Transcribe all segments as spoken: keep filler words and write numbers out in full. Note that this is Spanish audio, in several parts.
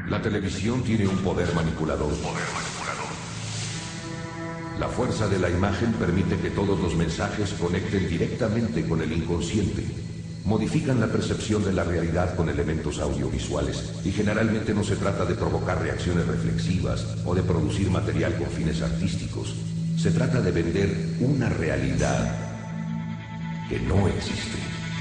La televisión tiene un poder manipulador. Poder manipulador. La fuerza de la imagen permite que todos los mensajes conecten directamente con el inconsciente. Modifican la percepción de la realidad con elementos audiovisuales y generalmente no se trata de provocar reacciones reflexivas o de producir material con fines artísticos. Se trata de vender una realidad que no existe.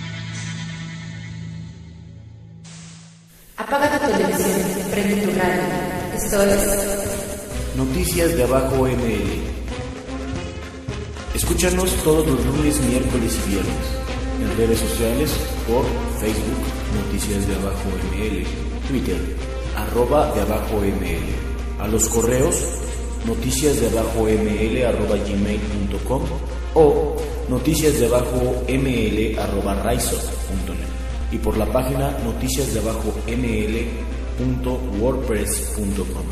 Apaga tu televisión, prende tu radio. Esto es Noticias de Abajo M L. Escúchanos todos los lunes, miércoles y viernes en redes sociales por Facebook, Noticias de Abajo M L, Twitter, arroba de Abajo M L, a los correos noticias de abajo ml arroba gmail punto com o noticias de abajo ml arroba raizo punto net y por la página noticias de abajo ml punto wordpress punto com.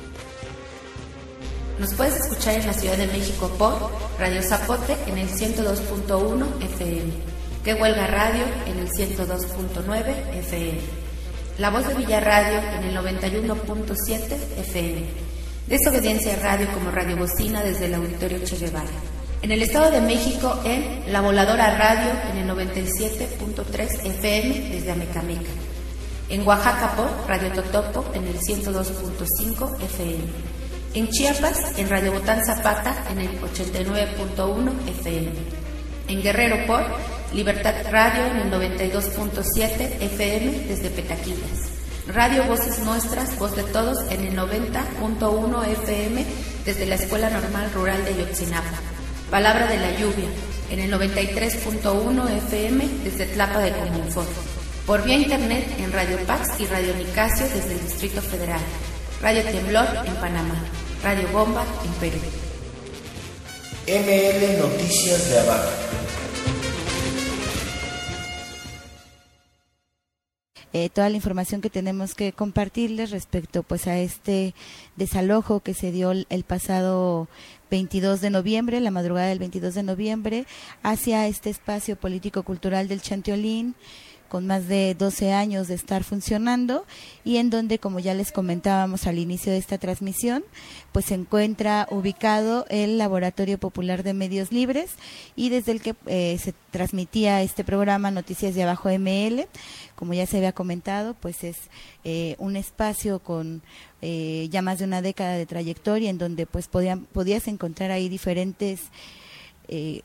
Nos puedes escuchar en la Ciudad de México por Radio Zapote en el ciento dos punto uno F M, Que Huelga Radio en el ciento dos punto nueve F M, La Voz de Villa Radio en el noventa y uno punto siete F M, Desobediencia Radio como Radio Bocina desde el Auditorio Che Guevara. En el Estado de México en La Voladora Radio en el noventa y siete punto tres F M desde Amecameca. En Oaxaca por Radio Totopo en el ciento dos punto cinco F M. En Chiapas en Radio Botán Zapata en el ochenta y nueve punto uno F M. En Guerrero por Libertad Radio en el noventa y dos punto siete F M desde Petaquillas. Radio Voces Nuestras, Voz de Todos en el noventa punto uno F M desde la Escuela Normal Rural de Yotzinapa. Palabra de la Lluvia en el noventa y tres punto uno F M desde Tlapa de Comunfort. Por vía internet en Radio Pax y Radio Nicasio desde el Distrito Federal. Radio Temblor en Panamá. Radio Bomba en Perú. M L Noticias de Abajo. Eh, toda la información que tenemos que compartirles respecto pues a este desalojo que se dio el, el pasado veintidós de noviembre, la madrugada del veintidós de noviembre, hacia este espacio político-cultural del Chanteolín, con más de doce años de estar funcionando y en donde, como ya les comentábamos al inicio de esta transmisión, pues se encuentra ubicado el Laboratorio Popular de Medios Libres y desde el que eh, se transmitía este programa Noticias de Abajo M L. Como ya se había comentado, pues es eh, un espacio con eh, ya más de una década de trayectoria en donde pues podían, podías encontrar ahí diferentes eh,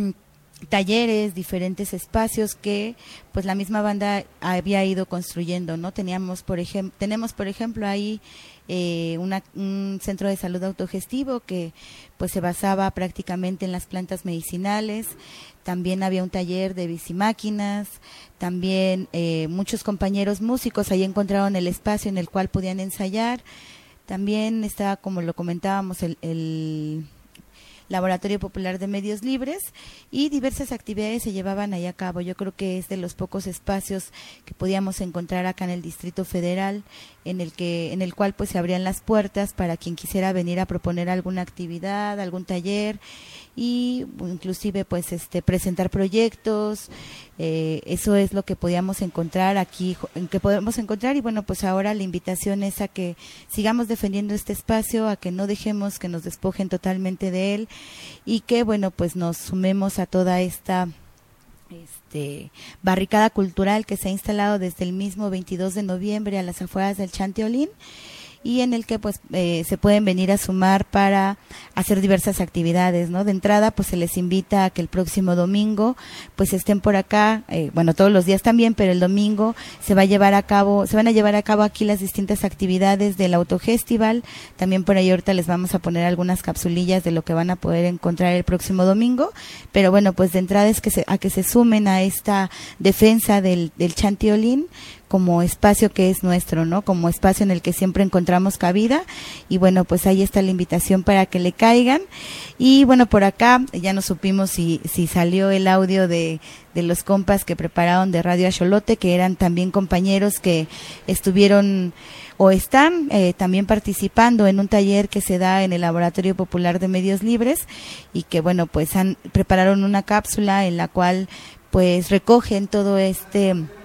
talleres, diferentes espacios que pues la misma banda había ido construyendo, ¿no? Teníamos por ejemplo, tenemos por ejemplo ahí eh, una, un centro de salud autogestivo que pues se basaba prácticamente en las plantas medicinales. También había un taller de bicimáquinas, también eh, muchos compañeros músicos ahí encontraron el espacio en el cual podían ensayar. También estaba, como lo comentábamos, el, el Laboratorio Popular de Medios Libres y diversas actividades se llevaban ahí a cabo. Yo creo que es de los pocos espacios que podíamos encontrar acá en el Distrito Federal en el que en el cual pues se abrían las puertas para quien quisiera venir a proponer alguna actividad, algún taller y inclusive pues este presentar proyectos. Eh, eso es lo que podíamos encontrar aquí, en que podemos encontrar y bueno, pues ahora la invitación es a que sigamos defendiendo este espacio, a que no dejemos que nos despojen totalmente de él y que bueno, pues nos sumemos a toda esta este barricada cultural que se ha instalado desde el mismo veintidós de noviembre a las afueras del Chanteolín y en el que pues eh, se pueden venir a sumar para hacer diversas actividades, ¿no? De entrada pues se les invita a que el próximo domingo pues estén por acá, eh, bueno todos los días también, pero el domingo se va a llevar a cabo, se van a llevar a cabo aquí las distintas actividades del Autofestival. También por ahí ahorita les vamos a poner algunas capsulillas de lo que van a poder encontrar el próximo domingo, pero bueno pues de entrada es que se, a que se sumen a esta defensa del, del Chanteolín como espacio que es nuestro, ¿no? Como espacio en el que siempre encontramos cabida y bueno, pues ahí está la invitación para que le caigan y bueno, por acá ya no supimos si si salió el audio de de los compas que prepararon de Radio Axolote, que eran también compañeros que estuvieron o están eh, también participando en un taller que se da en el Laboratorio Popular de Medios Libres y que bueno, pues han prepararon una cápsula en la cual pues recogen todo este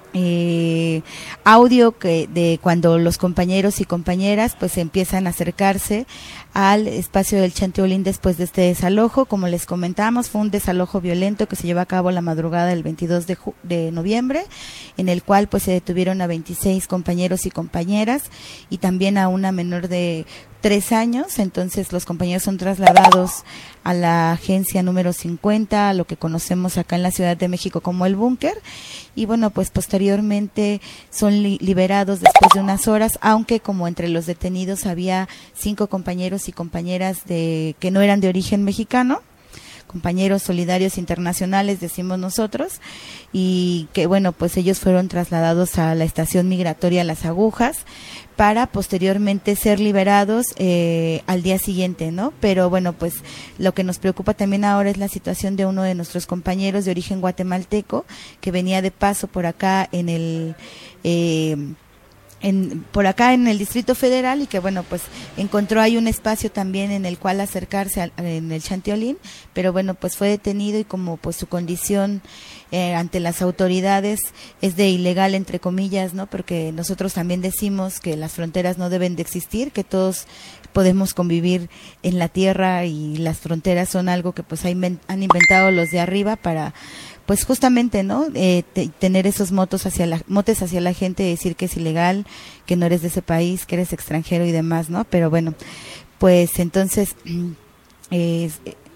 Eh, audio que de cuando los compañeros y compañeras pues empiezan a acercarse al espacio del Chanteolín después de este desalojo. Como les comentamos, fue un desalojo violento que se llevó a cabo la madrugada del veintidós de, ju- de noviembre, en el cual pues se detuvieron a veintiséis compañeros y compañeras y también a una menor de tres años. Entonces los compañeros son trasladados a la agencia número cincuenta, a lo que conocemos acá en la Ciudad de México como el búnker, y bueno, pues posteriormente son li- liberados después de unas horas, aunque como entre los detenidos había cinco compañeros y compañeras de que no eran de origen mexicano, compañeros solidarios internacionales, decimos nosotros, y que bueno, pues ellos fueron trasladados a la estación migratoria Las Agujas para posteriormente ser liberados eh, al día siguiente, ¿no? Pero bueno, pues lo que nos preocupa también ahora es la situación de uno de nuestros compañeros de origen guatemalteco que venía de paso por acá en el... Eh, En, por acá en el Distrito Federal, y que bueno, pues encontró ahí un espacio también en el cual acercarse al, en el Chanteolín, pero bueno, pues fue detenido y como pues su condición eh, ante las autoridades es de ilegal, entre comillas, ¿no? Porque nosotros también decimos que las fronteras no deben de existir, que todos podemos convivir en la tierra y las fronteras son algo que pues han inventado los de arriba para pues justamente, ¿no? Eh, te, tener esos motos hacia la, motes hacia la gente, decir que es ilegal, que no eres de ese país, que eres extranjero y demás, ¿no? Pero bueno, pues entonces eh,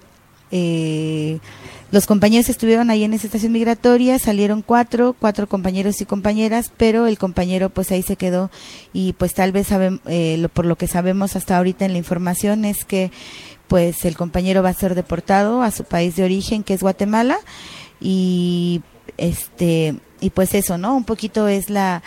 eh, los compañeros estuvieron ahí en esa estación migratoria, salieron cuatro, cuatro compañeros y compañeras, pero el compañero pues ahí se quedó y pues tal vez sabe, eh, lo, por lo que sabemos hasta ahorita en la información es que pues el compañero va a ser deportado a su país de origen, que es Guatemala. Y este y pues eso, ¿no? Un poquito es la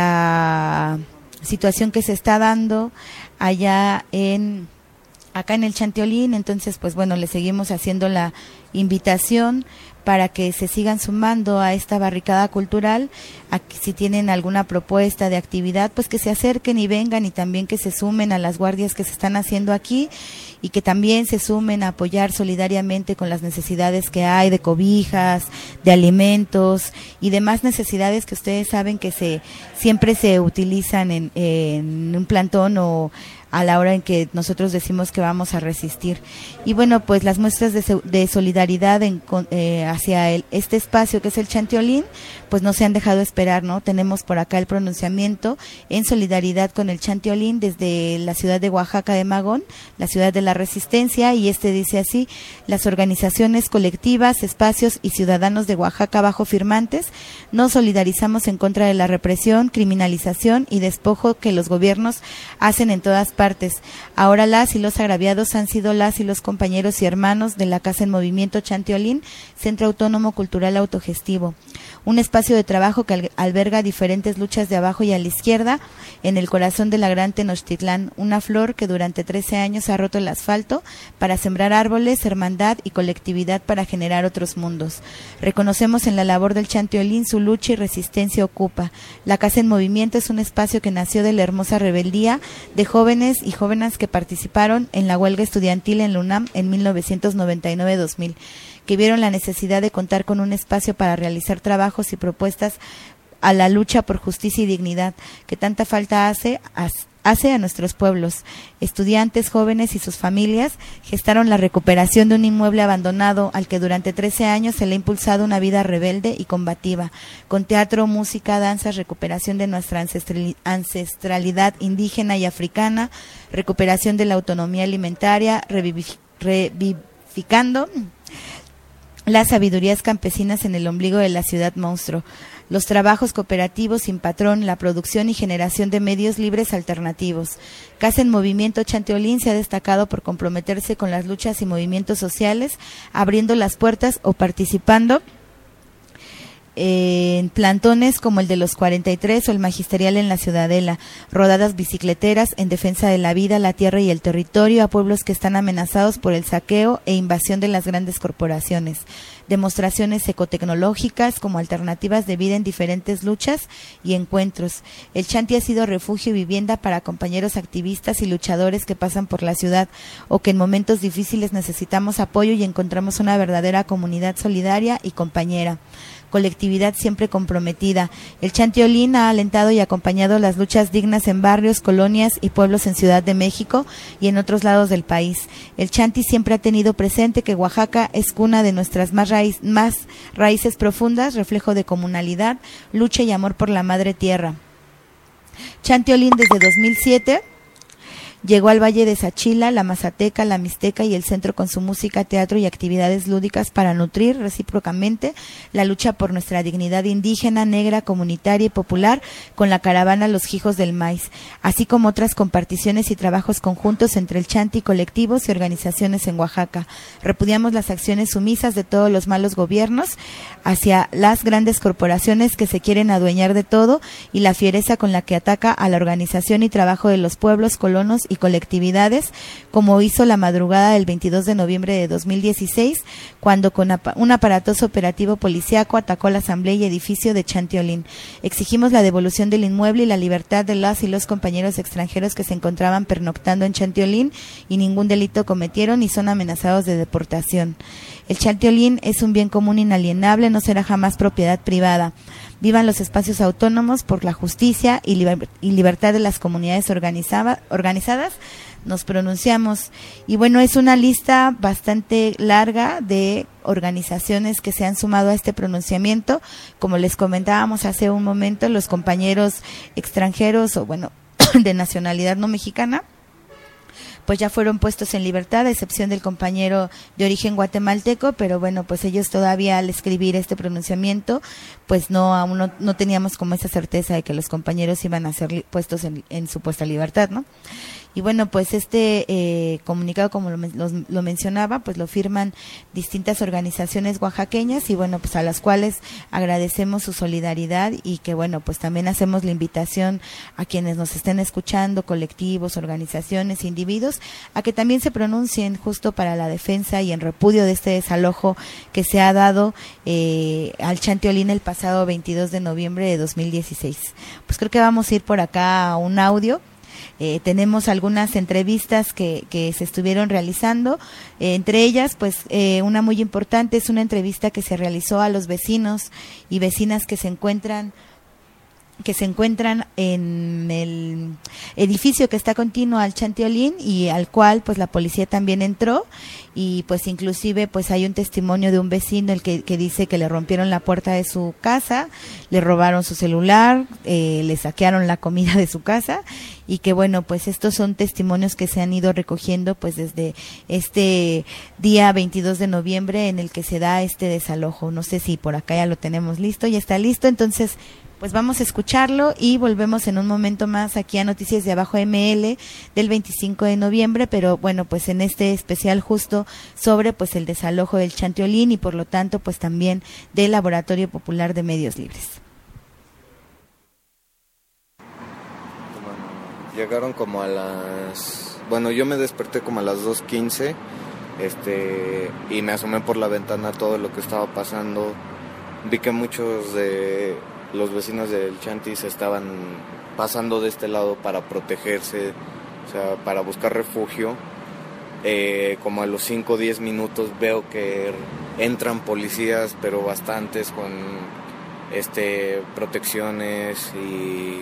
la situación que se está dando allá en acá en el Chanteolín. Entonces, pues bueno, le seguimos haciendo la invitación para que se sigan sumando a esta barricada cultural, a que si tienen alguna propuesta de actividad, pues que se acerquen y vengan, y también que se sumen a las guardias que se están haciendo aquí, y que también se sumen a apoyar solidariamente con las necesidades que hay de cobijas, de alimentos y demás necesidades que ustedes saben que se siempre se utilizan en, en un plantón o a la hora en que nosotros decimos que vamos a resistir. Y bueno, pues las muestras de, de solidaridad en, eh, hacia el, este espacio que es el Chanteolín, pues no se han dejado esperar, ¿no? Tenemos por acá el pronunciamiento en solidaridad con el Chanteolín desde la ciudad de Oaxaca de Magón, la ciudad de la Resistencia, y este dice así: las organizaciones colectivas, espacios y ciudadanos de Oaxaca bajo firmantes nos solidarizamos en contra de la represión, criminalización y despojo que los gobiernos hacen en todas partes. Ahora las y los agraviados han sido las y los compañeros y hermanos de la Casa en Movimiento Chanteolín, Centro Autónomo Cultural Autogestivo, un espacio de trabajo que alberga diferentes luchas de abajo y a la izquierda en el corazón de la gran Tenochtitlán, una flor que durante trece años ha roto el asfalto para sembrar árboles, hermandad y colectividad para generar otros mundos. Reconocemos en la labor del Chanteolín su lucha y resistencia ocupa. La Casa en Movimiento es un espacio que nació de la hermosa rebeldía de jóvenes y jóvenes que participaron en la huelga estudiantil en la UNAM en mil novecientos noventa y nueve dos mil, que vieron la necesidad de contar con un espacio para realizar trabajos y propuestas a la lucha por justicia y dignidad que tanta falta hace, hace a nuestros pueblos. Estudiantes, jóvenes y sus familias gestaron la recuperación de un inmueble abandonado al que durante trece años se le ha impulsado una vida rebelde y combativa, con teatro, música, danzas, recuperación de nuestra ancestralidad indígena y africana, recuperación de la autonomía alimentaria, revivificando las sabidurías campesinas en el ombligo de la ciudad monstruo, los trabajos cooperativos sin patrón, la producción y generación de medios libres alternativos. Casa en Movimiento Chanteolín se ha destacado por comprometerse con las luchas y movimientos sociales, abriendo las puertas o participando en plantones como el de los cuarenta y tres o el magisterial en la Ciudadela, rodadas bicicleteras en defensa de la vida, la tierra y el territorio a pueblos que están amenazados por el saqueo e invasión de las grandes corporaciones, demostraciones ecotecnológicas como alternativas de vida en diferentes luchas y encuentros. El Chanti ha sido refugio y vivienda para compañeros activistas y luchadores que pasan por la ciudad o que en momentos difíciles necesitamos apoyo y encontramos una verdadera comunidad solidaria y compañera. colectividad siempre comprometida. El Chantiolín ha alentado y acompañado las luchas dignas en barrios, colonias y pueblos en Ciudad de México y en otros lados del país. El Chanti siempre ha tenido presente que Oaxaca es cuna de nuestras más, raíz, más raíces profundas, reflejo de comunalidad, lucha y amor por la madre tierra. Chantiolín desde dos mil siete llegó al Valle de Sachila, la Mazateca, la Mixteca y el centro con su música, teatro y actividades lúdicas para nutrir recíprocamente la lucha por nuestra dignidad indígena, negra, comunitaria y popular con la caravana Los Hijos del Maíz, así como otras comparticiones y trabajos conjuntos entre el Chanti, colectivos y organizaciones en Oaxaca. Repudiamos las acciones sumisas de todos los malos gobiernos hacia las grandes corporaciones que se quieren adueñar de todo y la fiereza con la que ataca a la organización y trabajo de los pueblos, colonos y colectividades, como hizo la madrugada del veintidós de noviembre de dos mil dieciséis, cuando con un aparatoso operativo policiaco atacó la asamblea y edificio de Chantiolín. Exigimos la devolución del inmueble y la libertad de las y los compañeros extranjeros que se encontraban pernoctando en Chantiolín y ningún delito cometieron y son amenazados de deportación. El Chantiolín es un bien común inalienable, no será jamás propiedad privada. Vivan los espacios autónomos por la justicia y, liber- y libertad de las comunidades organizaba- organizadas. Nos pronunciamos. Y bueno, es una lista bastante larga de organizaciones que se han sumado a este pronunciamiento. Como les comentábamos hace un momento, los compañeros extranjeros o bueno, de nacionalidad no mexicana, pues ya fueron puestos en libertad, a excepción del compañero de origen guatemalteco, pero bueno, pues ellos todavía al escribir este pronunciamiento, pues no, aún no, no teníamos como esa certeza de que los compañeros iban a ser li- puestos en, en supuesta libertad, ¿no? Y bueno, pues este eh, comunicado, como lo, lo, lo mencionaba, pues lo firman distintas organizaciones oaxaqueñas y bueno, pues a las cuales agradecemos su solidaridad y que bueno, pues también hacemos la invitación a quienes nos estén escuchando, colectivos, organizaciones, individuos, a que también se pronuncien justo para la defensa y en repudio de este desalojo que se ha dado eh, al Chantiolín el pasado veintidós de noviembre de dos mil dieciséis. Pues creo que vamos a ir por acá a un audio. Eh, tenemos algunas entrevistas que, que se estuvieron realizando, eh, entre ellas pues eh, una muy importante es una entrevista que se realizó a los vecinos y vecinas que se encuentran que se encuentran en el edificio que está continuo al Chantiolín y al cual pues la policía también entró y pues inclusive pues hay un testimonio de un vecino el que, que dice que le rompieron la puerta de su casa, le robaron su celular, eh, le saquearon la comida de su casa y que bueno, pues estos son testimonios que se han ido recogiendo pues desde este día veintidós de noviembre en el que se da este desalojo. No sé si por acá ya lo tenemos listo, ya está listo, entonces pues vamos a escucharlo y volvemos en un momento más aquí a Noticias de Abajo M L del veinticinco de noviembre, pero bueno, pues en este especial justo sobre pues el desalojo del Chantiolín y por lo tanto pues también del Laboratorio Popular de Medios Libres. Bueno, llegaron como a las... Bueno, yo me desperté como a las dos quince este, y me asomé por la ventana a todo lo que estaba pasando. Vi que muchos de los vecinos del Chanti se estaban pasando de este lado para protegerse, o sea, para buscar refugio. Eh, como a los cinco o diez minutos veo que entran policías, pero bastantes, con este protecciones y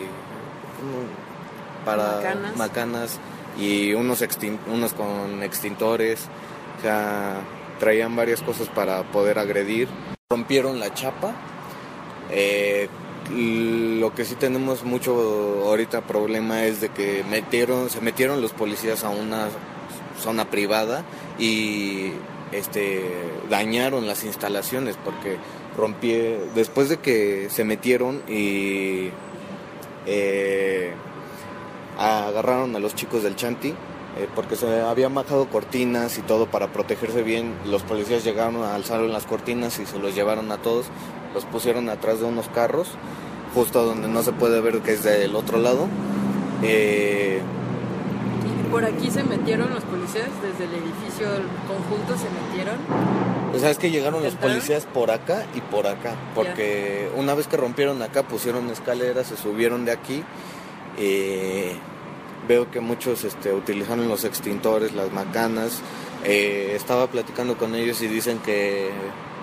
para macanas, macanas y unos, extin- unos con extintores, o sea, traían varias cosas para poder agredir. Rompieron la chapa. Eh, lo que sí tenemos mucho ahorita problema es de que metieron, se metieron los policías a una zona privada y este dañaron las instalaciones porque rompí, después de que se metieron y eh, agarraron a los chicos del Chanti, eh, porque se habían bajado cortinas y todo para protegerse bien. Los policías llegaron, alzaron las cortinas y se los llevaron a todos, los pusieron atrás de unos carros, justo donde no se puede ver que es del otro lado. Eh, ¿Y por aquí se metieron los policías? ¿Desde el edificio conjunto se metieron? O sea, es que llegaron los policías por acá y por acá, porque yeah. Una vez que rompieron acá, pusieron escaleras, se subieron de aquí. Eh, veo que muchos este, utilizaron los extintores, las macanas. Eh, estaba platicando con ellos y dicen que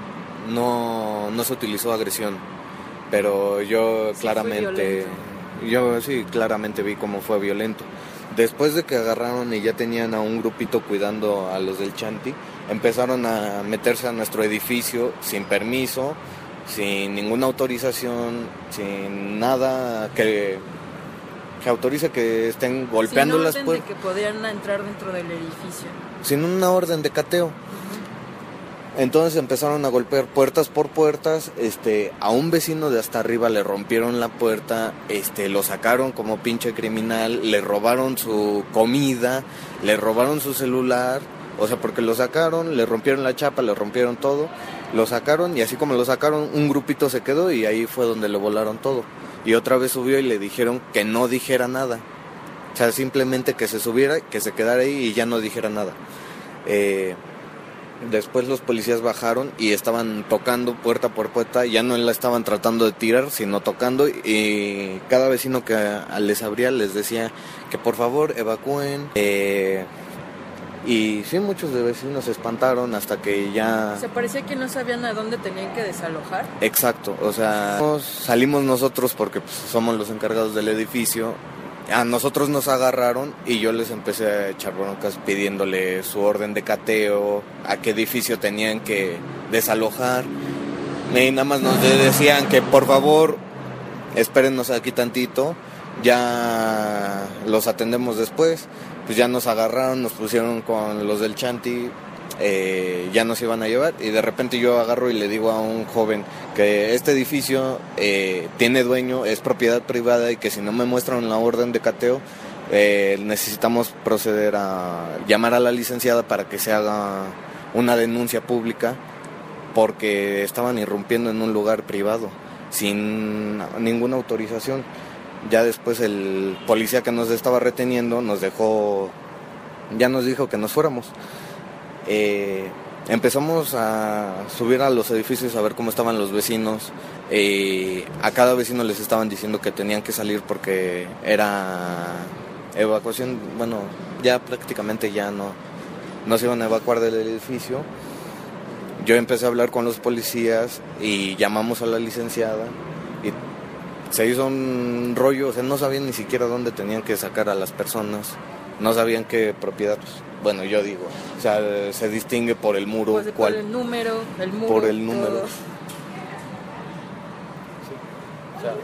no, no se utilizó agresión, pero yo Sí, claramente, yo sí, claramente vi cómo fue violento. Después de que agarraron y ya tenían a un grupito cuidando a los del Chanti, empezaron a meterse a nuestro edificio sin permiso, sin ninguna autorización, sin nada que, que autorice que estén golpeando Sin las orden puertas. de que podían entrar dentro del edificio. Sin una orden de cateo. Entonces empezaron a golpear puertas por puertas, este, a un vecino de hasta arriba le rompieron la puerta, este, lo sacaron como pinche criminal, le robaron su comida, le robaron su celular, o sea, porque lo sacaron, le rompieron la chapa, le rompieron todo, lo sacaron y así como lo sacaron, un grupito se quedó y ahí fue donde le volaron todo. Y otra vez subió y le dijeron que no dijera nada, o sea, simplemente que se subiera, que se quedara ahí y ya no dijera nada. Eh... Después los policías bajaron y estaban tocando puerta por puerta, ya no la estaban tratando de tirar, sino tocando, y cada vecino que les abría les decía que por favor evacúen. Eh, y sí, muchos de vecinos se espantaron hasta que ya... O sea, parecía que no sabían a dónde tenían que desalojar. Exacto, o sea, salimos nosotros porque pues, somos los encargados del edificio. A nosotros nos agarraron y yo les empecé a echar broncas pidiéndole su orden de cateo, a qué edificio tenían que desalojar. Y nada más nos decían que por favor espérennos aquí tantito, ya los atendemos después. Pues ya nos agarraron, nos pusieron con los del Chanti, eh, ya nos iban a llevar y de repente yo agarro y le digo a un joven que este edificio eh, tiene dueño, es propiedad privada y que si no me muestran la orden de cateo eh, necesitamos proceder a llamar a la licenciada para que se haga una denuncia pública porque estaban irrumpiendo en un lugar privado sin ninguna autorización. Ya después el policía que nos estaba reteniendo nos dejó, ya nos dijo que nos fuéramos. Eh, empezamos a subir a los edificios a ver cómo estaban los vecinos. Eh, a cada vecino les estaban diciendo que tenían que salir porque era evacuación. Bueno, ya prácticamente ya no, no se iban a evacuar del edificio. Yo empecé a hablar con los policías y llamamos a la licenciada y se hizo un rollo, o sea, no sabían ni siquiera dónde tenían que sacar a las personas, no sabían qué propiedad. Bueno, yo digo, o sea, se distingue por el muro, Pues, cuál, por el número, el muro. por el número. todo. Sí, o sea,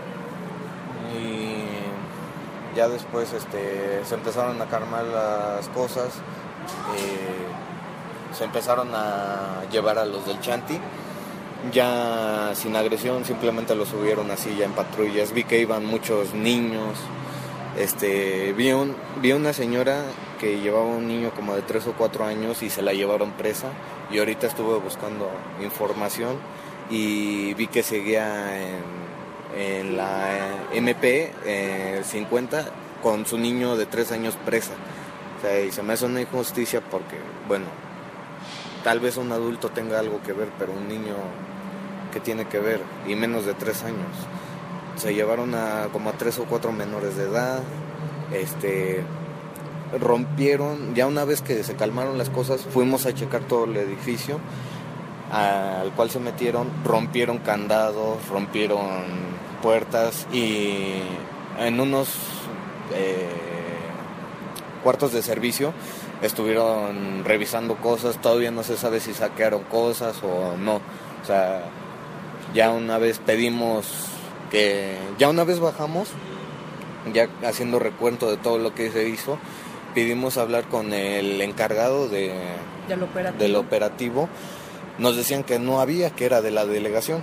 y ya después este, se empezaron a calmar las cosas, eh, se empezaron a llevar a los del Chanti, ya sin agresión, simplemente los subieron así ya en patrullas. Vi que iban muchos niños. Este, vi, un, vi una señora que llevaba un niño como de tres o cuatro años y se la llevaron presa, y ahorita estuve buscando información y vi que seguía en, en la M P eh, cincuenta con su niño de tres años presa. O sea, y se me hace una injusticia porque, bueno, tal vez un adulto tenga algo que ver, pero un niño, ¿qué tiene que ver? Y menos de tres años. Se llevaron a como a tres o cuatro menores de edad, este, rompieron, ya una vez que se calmaron las cosas, fuimos a checar todo el edificio al cual se metieron, rompieron candados, rompieron puertas y en unos eh, cuartos de servicio estuvieron revisando cosas, todavía no se sabe si saquearon cosas o no, o sea, ya una vez pedimos... que ya una vez bajamos, ya haciendo recuento de todo lo que se hizo, pedimos hablar con el encargado de, Del operativo. del operativo. Nos decían que no había, que era de la delegación.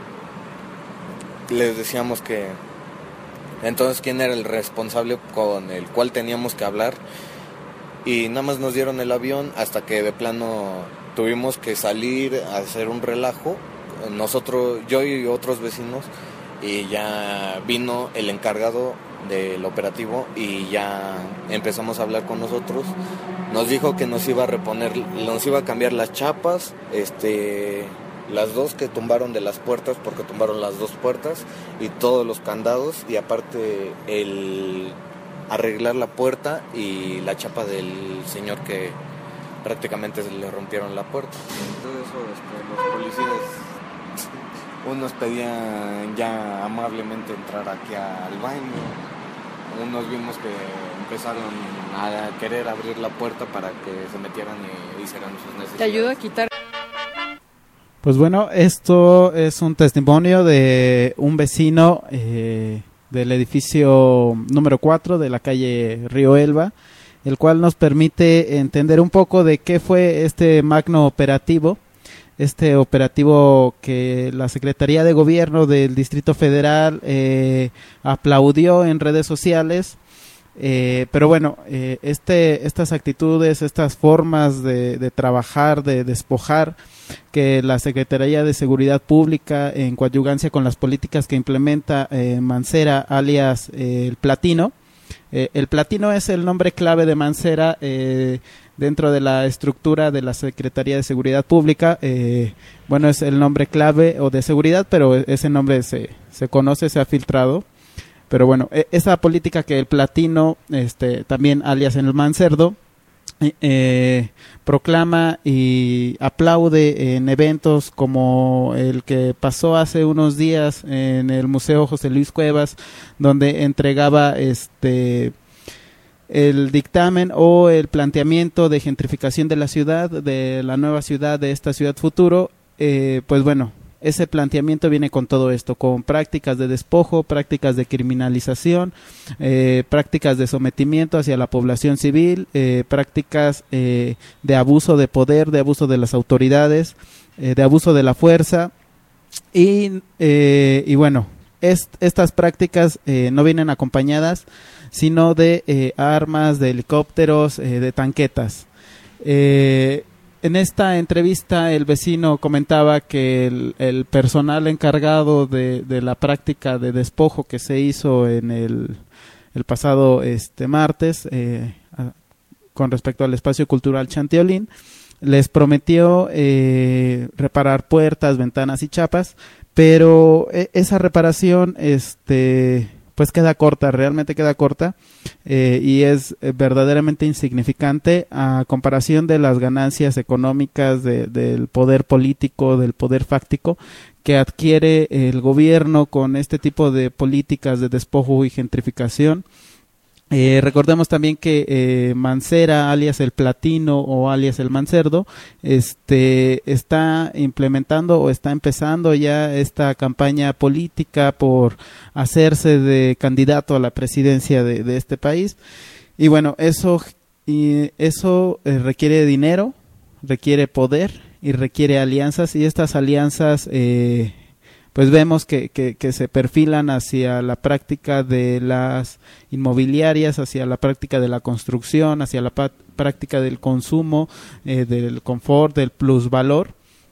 Les decíamos que entonces quién era el responsable con el cual teníamos que hablar, y nada más nos dieron el avión hasta que de plano tuvimos que salir a hacer un relajo, nosotros, yo y otros vecinos, y ya vino el encargado del operativo y ya empezamos a hablar con nosotros. Nos dijo que nos iba a reponer, nos iba a cambiar las chapas, este, las dos que tumbaron de las puertas, porque tumbaron las dos puertas y todos los candados, y aparte el arreglar la puerta y la chapa del señor que prácticamente se le rompieron la puerta. Entonces eso, este, los policías, unos pedían ya amablemente entrar aquí al baño, unos vimos que empezaron a querer abrir la puerta para que se metieran y hicieran sus necesidades. ¿Te ayudo a quitar? Pues bueno, esto es un testimonio de un vecino eh, del edificio número cuatro de la calle Río Elba, el cual nos permite entender un poco de qué fue este magno operativo, este operativo que la Secretaría de Gobierno del Distrito Federal eh, aplaudió en redes sociales. Eh, pero bueno, eh, este, estas actitudes, estas formas de, de trabajar, de despojar, que la Secretaría de Seguridad Pública, en coadyuvancia con las políticas que implementa eh, Mancera, alias eh, el Platino. Eh, el Platino es el nombre clave de Mancera eh, dentro de la estructura de la Secretaría de Seguridad Pública. Eh, bueno, es el nombre clave o de seguridad, pero ese nombre se, se conoce, se ha filtrado. Pero bueno, esa política que el Platino, este, también alias en el Mancerdo, eh, proclama y aplaude en eventos como el que pasó hace unos días en el Museo José Luis Cuevas, donde entregaba este el dictamen o el planteamiento de gentrificación de la ciudad, de la nueva ciudad, de esta ciudad futuro. Eh, pues bueno, ese planteamiento viene con todo esto, con prácticas de despojo, prácticas de criminalización, eh, prácticas de sometimiento hacia la población civil, eh, prácticas eh, de abuso de poder, de abuso de las autoridades, eh, de abuso de la fuerza. Y, eh, y bueno, est estas prácticas eh, no vienen acompañadas, sino de eh, armas, de helicópteros, eh, de tanquetas. Eh, En esta entrevista el vecino comentaba que el, el personal encargado de, de la práctica de despojo que se hizo en el, el pasado este martes eh, a, con respecto al espacio cultural Chantiolín, les prometió eh, reparar puertas, ventanas y chapas, pero eh, esa reparación este pues queda corta, realmente queda corta eh, y es eh, verdaderamente insignificante a comparación de las ganancias económicas de, del poder político, del poder fáctico que adquiere el gobierno con este tipo de políticas de despojo y gentrificación. Eh, recordemos también que eh, Mancera, alias el Platino o alias el Mancerdo, este, está implementando o está empezando ya esta campaña política por hacerse de candidato a la presidencia de, de este país. Y bueno, eso, y eso eh, requiere dinero, requiere poder y requiere alianzas, y estas alianzas eh, pues vemos que, que, que se perfilan hacia la práctica de las inmobiliarias, hacia la práctica de la construcción, hacia la práctica del consumo, eh, del confort, del plusvalor,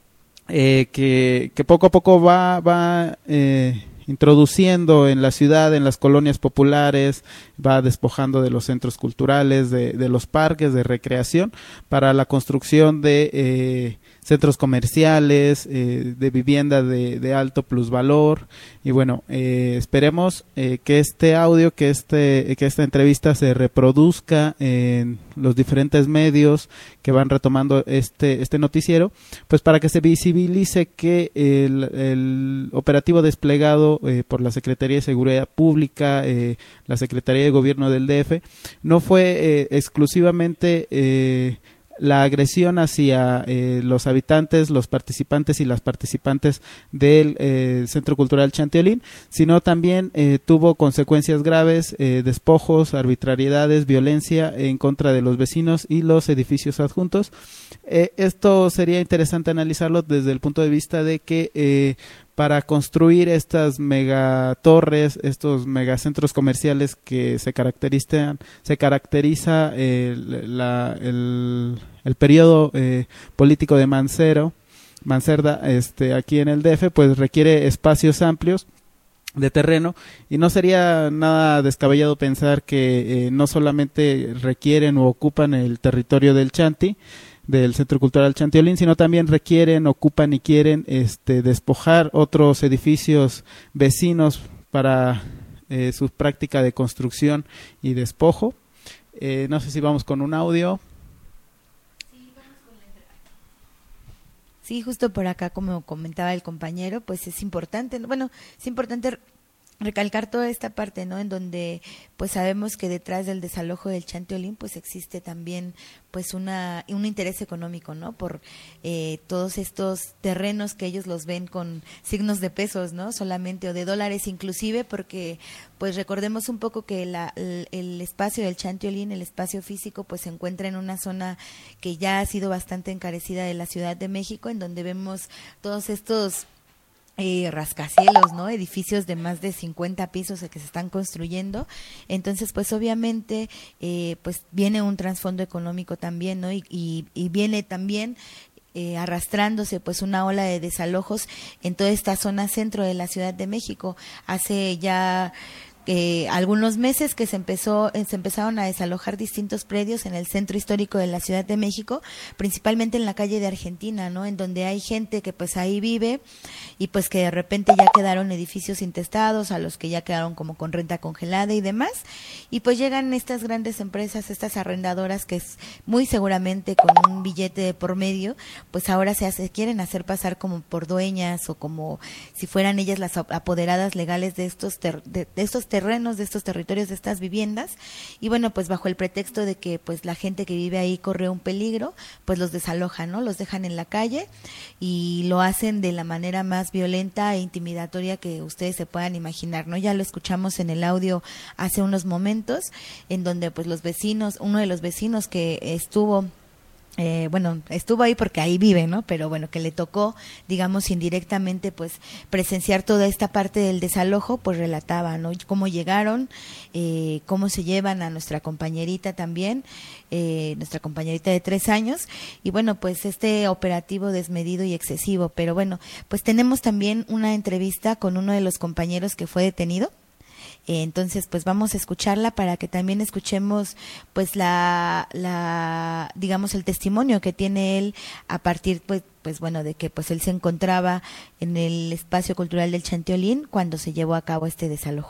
eh, que, que poco a poco va, va eh, introduciendo en la ciudad, en las colonias populares, va despojando de los centros culturales, de, de los parques de recreación, para la construcción de eh, centros comerciales, eh, de vivienda de, de alto plusvalor. Y bueno, eh, esperemos eh, que este audio, que este que esta entrevista se reproduzca en los diferentes medios que van retomando este este noticiero, pues para que se visibilice que el, el operativo desplegado eh, por la Secretaría de Seguridad Pública, eh, la Secretaría de Gobierno del D F, no fue eh, exclusivamente eh, la agresión hacia eh, los habitantes, los participantes y las participantes del eh, Centro Cultural Chantiolín, sino también eh, tuvo consecuencias graves, eh, despojos, arbitrariedades, violencia en contra de los vecinos y los edificios adjuntos. Eh, esto sería interesante analizarlo desde el punto de vista de que eh, para construir estas megatorres, estos megacentros comerciales que se caracterizan, se caracteriza eh, la, el, el periodo eh, político de Mancero, Mancerda, este, aquí en el D F, pues requiere espacios amplios de terreno, y no sería nada descabellado pensar que eh, no solamente requieren o ocupan el territorio del Chanti, del Centro Cultural Chantiolín, sino también requieren, ocupan y quieren este, despojar otros edificios vecinos para eh, su práctica de construcción y despojo. Eh, no sé si vamos con un audio. Sí, vamos Sí, justo por acá, como comentaba el compañero, pues es importante, bueno, es importante recalcar toda esta parte, ¿no? En donde pues sabemos que detrás del desalojo del Chantiolín pues existe también pues una un interés económico, ¿no? Por eh, todos estos terrenos que ellos los ven con signos de pesos, ¿no? Solamente o de dólares inclusive, porque pues recordemos un poco que la, el, el espacio del Chantiolín, el espacio físico, pues se encuentra en una zona que ya ha sido bastante encarecida de la Ciudad de México, en donde vemos todos estos Eh, rascacielos, ¿no? Edificios de más de cincuenta pisos que se están construyendo. Entonces, pues obviamente, eh, pues viene un trasfondo económico también, ¿no? Y, y, y viene también eh, arrastrándose pues una ola de desalojos en toda esta zona centro de la Ciudad de México. Hace ya Eh, algunos meses que se empezó eh, se empezaron a desalojar distintos predios en el centro histórico de la Ciudad de México, principalmente en la calle de Argentina, ¿no? En donde hay gente que pues ahí vive y pues que de repente ya quedaron edificios intestados, a los que ya quedaron como con renta congelada y demás, y pues llegan estas grandes empresas, estas arrendadoras que es muy seguramente con un billete de por medio, pues ahora se hace, quieren hacer pasar como por dueñas o como si fueran ellas las apoderadas legales de estos ter, de, de estos terrenos, de estos territorios, de estas viviendas, y bueno, pues bajo el pretexto de que pues la gente que vive ahí corre un peligro, pues los desalojan, ¿no? Los dejan en la calle y lo hacen de la manera más violenta e intimidatoria que ustedes se puedan imaginar, ¿no? Ya lo escuchamos en el audio hace unos momentos, en donde pues los vecinos, uno de los vecinos que estuvo Eh, bueno, estuvo ahí porque ahí vive, ¿no? Pero bueno, que le tocó, digamos, indirectamente, pues, presenciar toda esta parte del desalojo, pues relataba, ¿no? Cómo llegaron, eh, cómo se llevan a nuestra compañerita también, eh, nuestra compañerita de tres años, y bueno, pues este operativo desmedido y excesivo. Pero bueno, pues tenemos también una entrevista con uno de los compañeros que fue detenido. Entonces, pues vamos a escucharla para que también escuchemos, pues la, la, digamos, el testimonio que tiene él a partir, pues, pues bueno, de que pues él se encontraba en el espacio cultural del Chantiolín cuando se llevó a cabo este desalojo.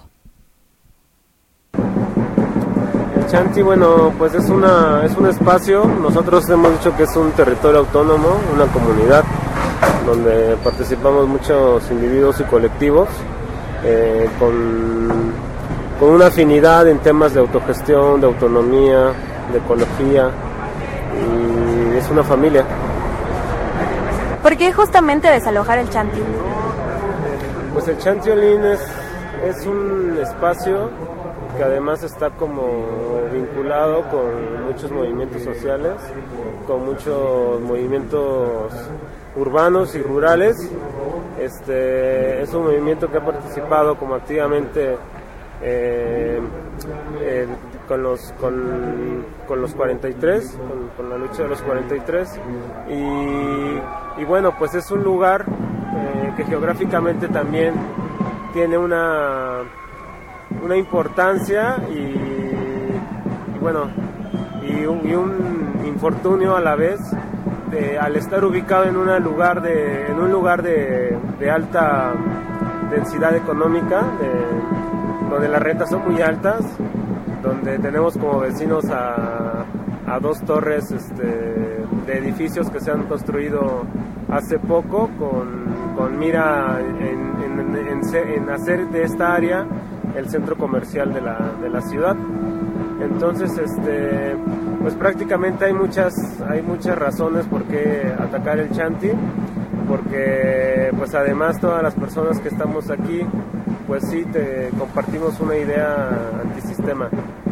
El Chanti, bueno, pues es una, es un espacio. Nosotros hemos dicho que es un territorio autónomo, una comunidad donde participamos muchos individuos y colectivos. Eh, con, con una afinidad en temas de autogestión, de autonomía, de ecología, y es una familia. ¿Por qué justamente desalojar el Chanti? Pues el Chantiolín es, es un espacio que además está como vinculado con muchos movimientos sociales, con muchos movimientos urbanos y rurales. Este es un movimiento que ha participado como activamente eh, eh, con los con, con los cuarenta y tres, con, con la lucha de los cuarenta y tres, y, y bueno, pues es un lugar eh, que geográficamente también tiene una una importancia y, y bueno y un, y un infortunio a la vez. De, al estar ubicado en un lugar de en un lugar de, de alta densidad económica, de, donde las rentas son muy altas, donde tenemos como vecinos a, a dos torres este, de edificios que se han construido hace poco con, con mira en, en, en, en hacer de esta área el centro comercial de la, de la ciudad. Entonces, este, pues prácticamente hay muchas, hay muchas razones por qué atacar el Chanti, porque pues además todas las personas que estamos aquí, pues sí te compartimos una idea antisistema.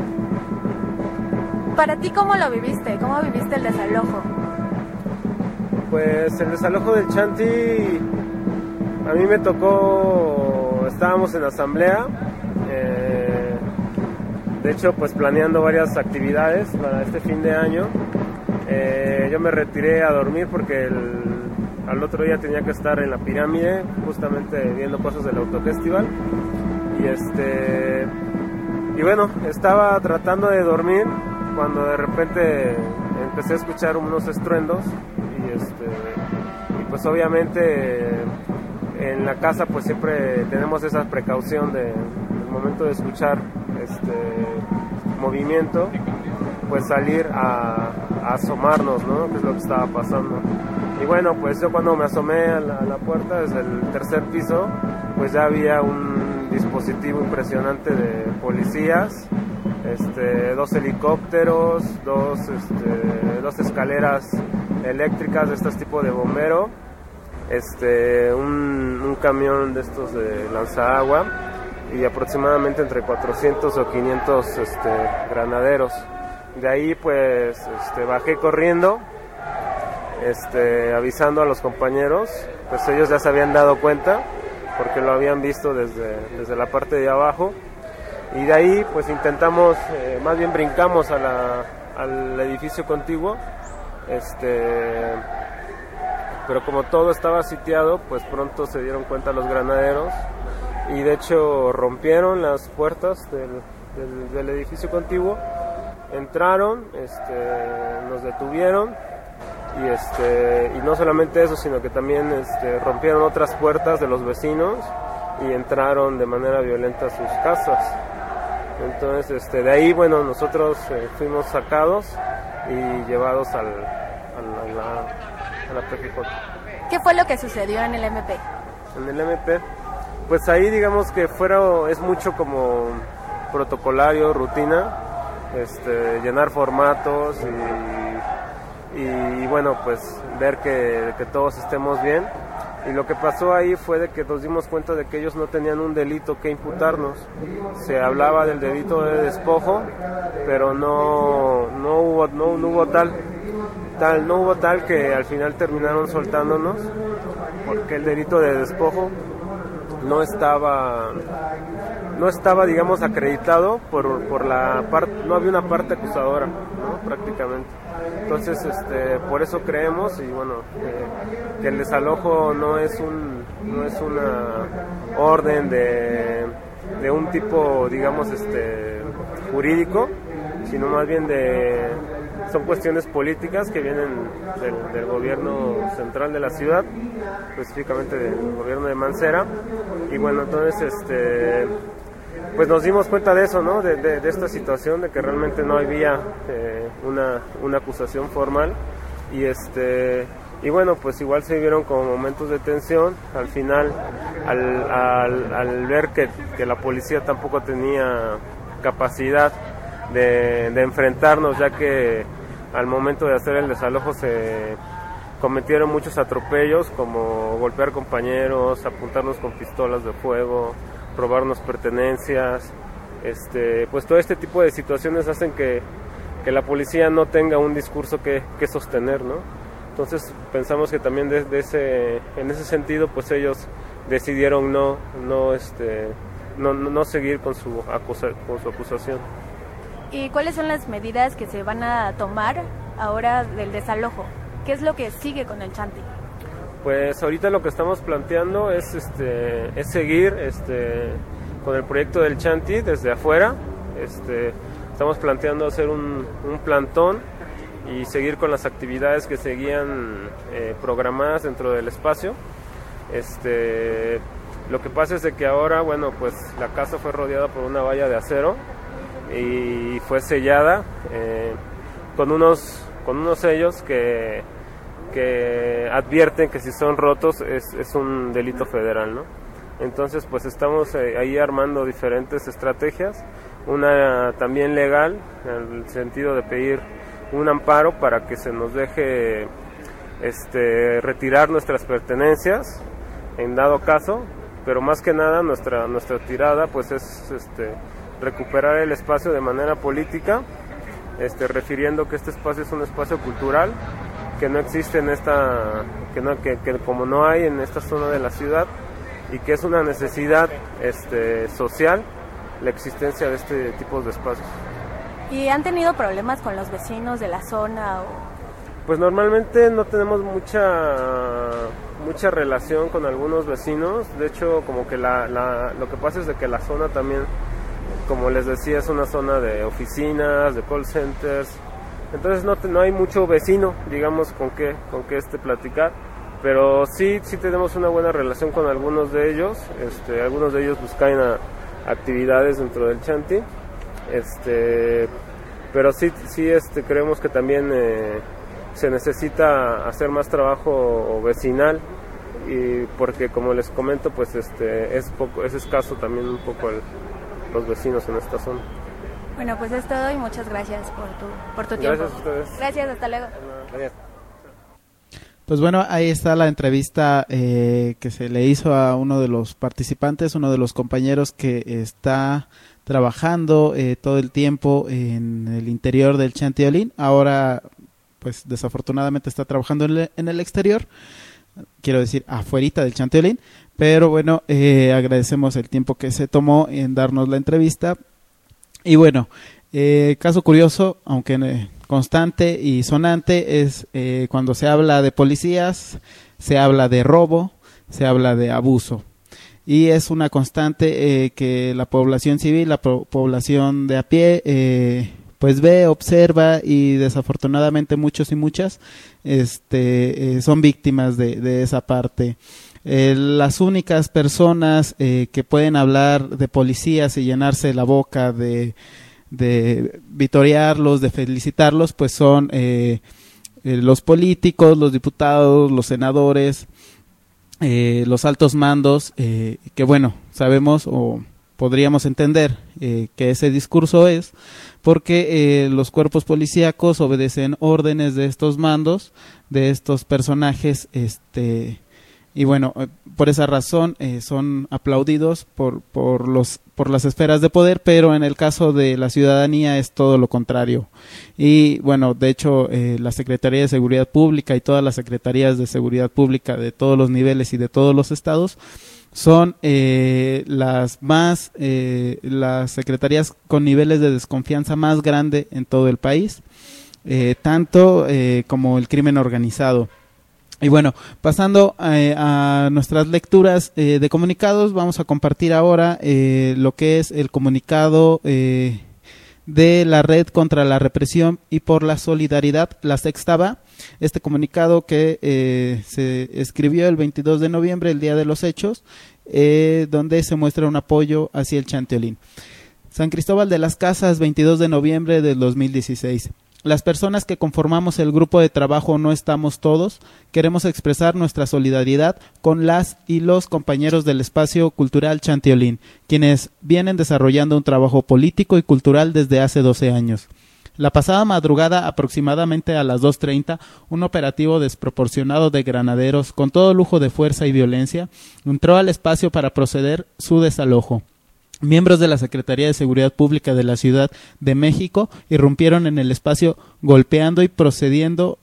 Para ti, ¿cómo lo viviste? ¿Cómo viviste el desalojo? Pues el desalojo del Chanti, a mí me tocó, estábamos en asamblea, eh, de hecho pues planeando varias actividades para este fin de año. Eh, yo me retiré a dormir porque el, al otro día tenía que estar en la pirámide justamente viendo cosas del Autofestival, y este y bueno, estaba tratando de dormir cuando de repente empecé a escuchar unos estruendos y este y pues obviamente en la casa pues siempre tenemos esa precaución de el momento de escuchar este movimiento, pues salir a, a asomarnos, ¿no? Que es lo que estaba pasando. Y bueno, pues yo cuando me asomé a la, a la puerta desde el tercer piso, pues ya había un dispositivo impresionante de policías, este, dos helicópteros, dos, este, dos escaleras eléctricas de estos tipos de bombero, este, un, un camión de estos de lanzaagua y aproximadamente entre cuatrocientos o quinientos este, granaderos. De ahí pues este, bajé corriendo, este, avisando a los compañeros, pues ellos ya se habían dado cuenta porque lo habían visto desde, desde la parte de abajo, y de ahí pues intentamos, eh, más bien brincamos a la, al edificio contiguo, este, pero como todo estaba sitiado, pues pronto se dieron cuenta los granaderos y de hecho rompieron las puertas del, del, del edificio contiguo, entraron, este, nos detuvieron y este y no solamente eso, sino que también este, rompieron otras puertas de los vecinos y entraron de manera violenta a sus casas. Entonces este de ahí, bueno, nosotros eh, fuimos sacados y llevados al, al, a la, a la P G J. ¿Qué fue lo que sucedió en el M P? En el M P, pues ahí digamos que fuera, es mucho como protocolario, rutina, este, llenar formatos y, y bueno, pues ver que, que todos estemos bien. Y lo que pasó ahí fue de que nos dimos cuenta de que ellos no tenían un delito que imputarnos. Se hablaba del delito de despojo, pero no, no hubo, no, no hubo tal, tal, no hubo tal que al final terminaron soltándonos, porque el delito de despojo no estaba, no estaba, digamos, acreditado por, por la parte, no había una parte acusadora, ¿no? Prácticamente. Entonces, este, por eso creemos, y bueno, eh, que el desalojo no es un, no es una orden de, de un tipo, digamos, este, jurídico, sino más bien de, son cuestiones políticas que vienen del, del gobierno central de la ciudad, específicamente del gobierno de Mancera, y bueno, entonces, este, pues nos dimos cuenta de eso, ¿no? De, de, de esta situación, de que realmente no había eh, una, una acusación formal, y este y bueno, pues igual se vieron como momentos de tensión. Al final, al, al, al ver que, que la policía tampoco tenía capacidad de, de enfrentarnos, ya que al momento de hacer el desalojo se cometieron muchos atropellos, como golpear compañeros, apuntarnos con pistolas de fuego, robarnos pertenencias, este, pues todo este tipo de situaciones hacen que, que la policía no tenga un discurso que, que sostener, ¿no? Entonces pensamos que también de, de ese, en ese sentido, pues ellos decidieron no, no, este, no, no seguir con su, acusa, con su acusación. ¿Y cuáles son las medidas que se van a tomar ahora del desalojo? ¿Qué es lo que sigue con el Chanti? Pues ahorita lo que estamos planteando es, este, es seguir este, con el proyecto del Chanti desde afuera. Este, estamos planteando hacer un, un plantón y seguir con las actividades que seguían eh, programadas dentro del espacio. Este, lo que pasa es de que ahora, bueno, pues la casa fue rodeada por una valla de acero y fue sellada eh, con unos con unos sellos que que advierten que si son rotos es, es un delito federal, ¿no? Entonces pues estamos eh, ahí armando diferentes estrategias, una también legal, en el sentido de pedir un amparo para que se nos deje este, retirar nuestras pertenencias en dado caso, pero más que nada nuestra, nuestra tirada pues es este, recuperar el espacio de manera política, este, refiriendo que este espacio es un espacio cultural que no existe en esta, que, no, que, que como no hay en esta zona de la ciudad, y que es una necesidad este, social la existencia de este tipo de espacios. ¿Y han tenido problemas con los vecinos de la zona? O... Pues normalmente no tenemos mucha mucha relación con algunos vecinos. De hecho, como que la, la, lo que pasa es de que la zona también, como les decía, es una zona de oficinas, de call centers. Entonces no, no hay mucho vecino, digamos, con qué con qué este platicar. Pero sí sí tenemos una buena relación con algunos de ellos. Este, algunos de ellos pues caen a actividades dentro del Chanti. Este, pero sí sí este creemos que también eh, se necesita hacer más trabajo vecinal, y porque como les comento, pues este es poco, es escaso también un poco el, los vecinos en esta zona. Bueno, pues es todo y muchas gracias por tu, por tu tiempo. Gracias a ustedes. Gracias, hasta luego. Gracias. Pues bueno, ahí está la entrevista eh, que se le hizo a uno de los participantes, uno de los compañeros que está trabajando eh, todo el tiempo en el interior del Chantiolín. Ahora, pues desafortunadamente está trabajando en el, en el exterior, quiero decir, afuerita del Chantiolín, pero bueno, eh, agradecemos el tiempo que se tomó en darnos la entrevista. Y bueno, eh, caso curioso, aunque eh, constante y sonante, es eh, cuando se habla de policías, se habla de robo, se habla de abuso. Y es una constante eh, que la población civil, la po- población de a pie, eh, pues ve, observa, y desafortunadamente muchos y muchas este, eh, son víctimas de, de esa parte. Eh, las únicas personas eh, que pueden hablar de policías y llenarse la boca de, de vitorearlos, de felicitarlos, pues son eh, eh, los políticos, los diputados, los senadores, eh, los altos mandos, eh, que bueno, sabemos o podríamos entender eh, que ese discurso es porque eh, los cuerpos policíacos obedecen órdenes de estos mandos, de estos personajes, este y bueno, por esa razón eh, son aplaudidos por por los por las esferas de poder, pero en el caso de la ciudadanía es todo lo contrario. Y bueno, de hecho eh, la Secretaría de Seguridad Pública y todas las secretarías de seguridad pública de todos los niveles y de todos los estados son eh, las más eh, las secretarías con niveles de desconfianza más grande en todo el país, eh, tanto eh, como el crimen organizado. Y bueno, pasando eh, a nuestras lecturas eh, de comunicados, vamos a compartir ahora eh, lo que es el comunicado eh, de la Red contra la Represión y por la Solidaridad, la Sexta V A. Este comunicado que eh, se escribió el veintidós de noviembre, el día de los hechos, eh, donde se muestra un apoyo hacia el Chantiolín. San Cristóbal de las Casas, veintidós de noviembre del dos mil dieciséis. Las personas que conformamos el grupo de trabajo No Estamos Todos queremos expresar nuestra solidaridad con las y los compañeros del espacio cultural Chantiolín, quienes vienen desarrollando un trabajo político y cultural desde hace doce años. La pasada madrugada, aproximadamente a las dos treinta, un operativo desproporcionado de granaderos con todo lujo de fuerza y violencia entró al espacio para proceder su desalojo. Miembros de la Secretaría de Seguridad Pública de la Ciudad de México irrumpieron en el espacio golpeando y procediendo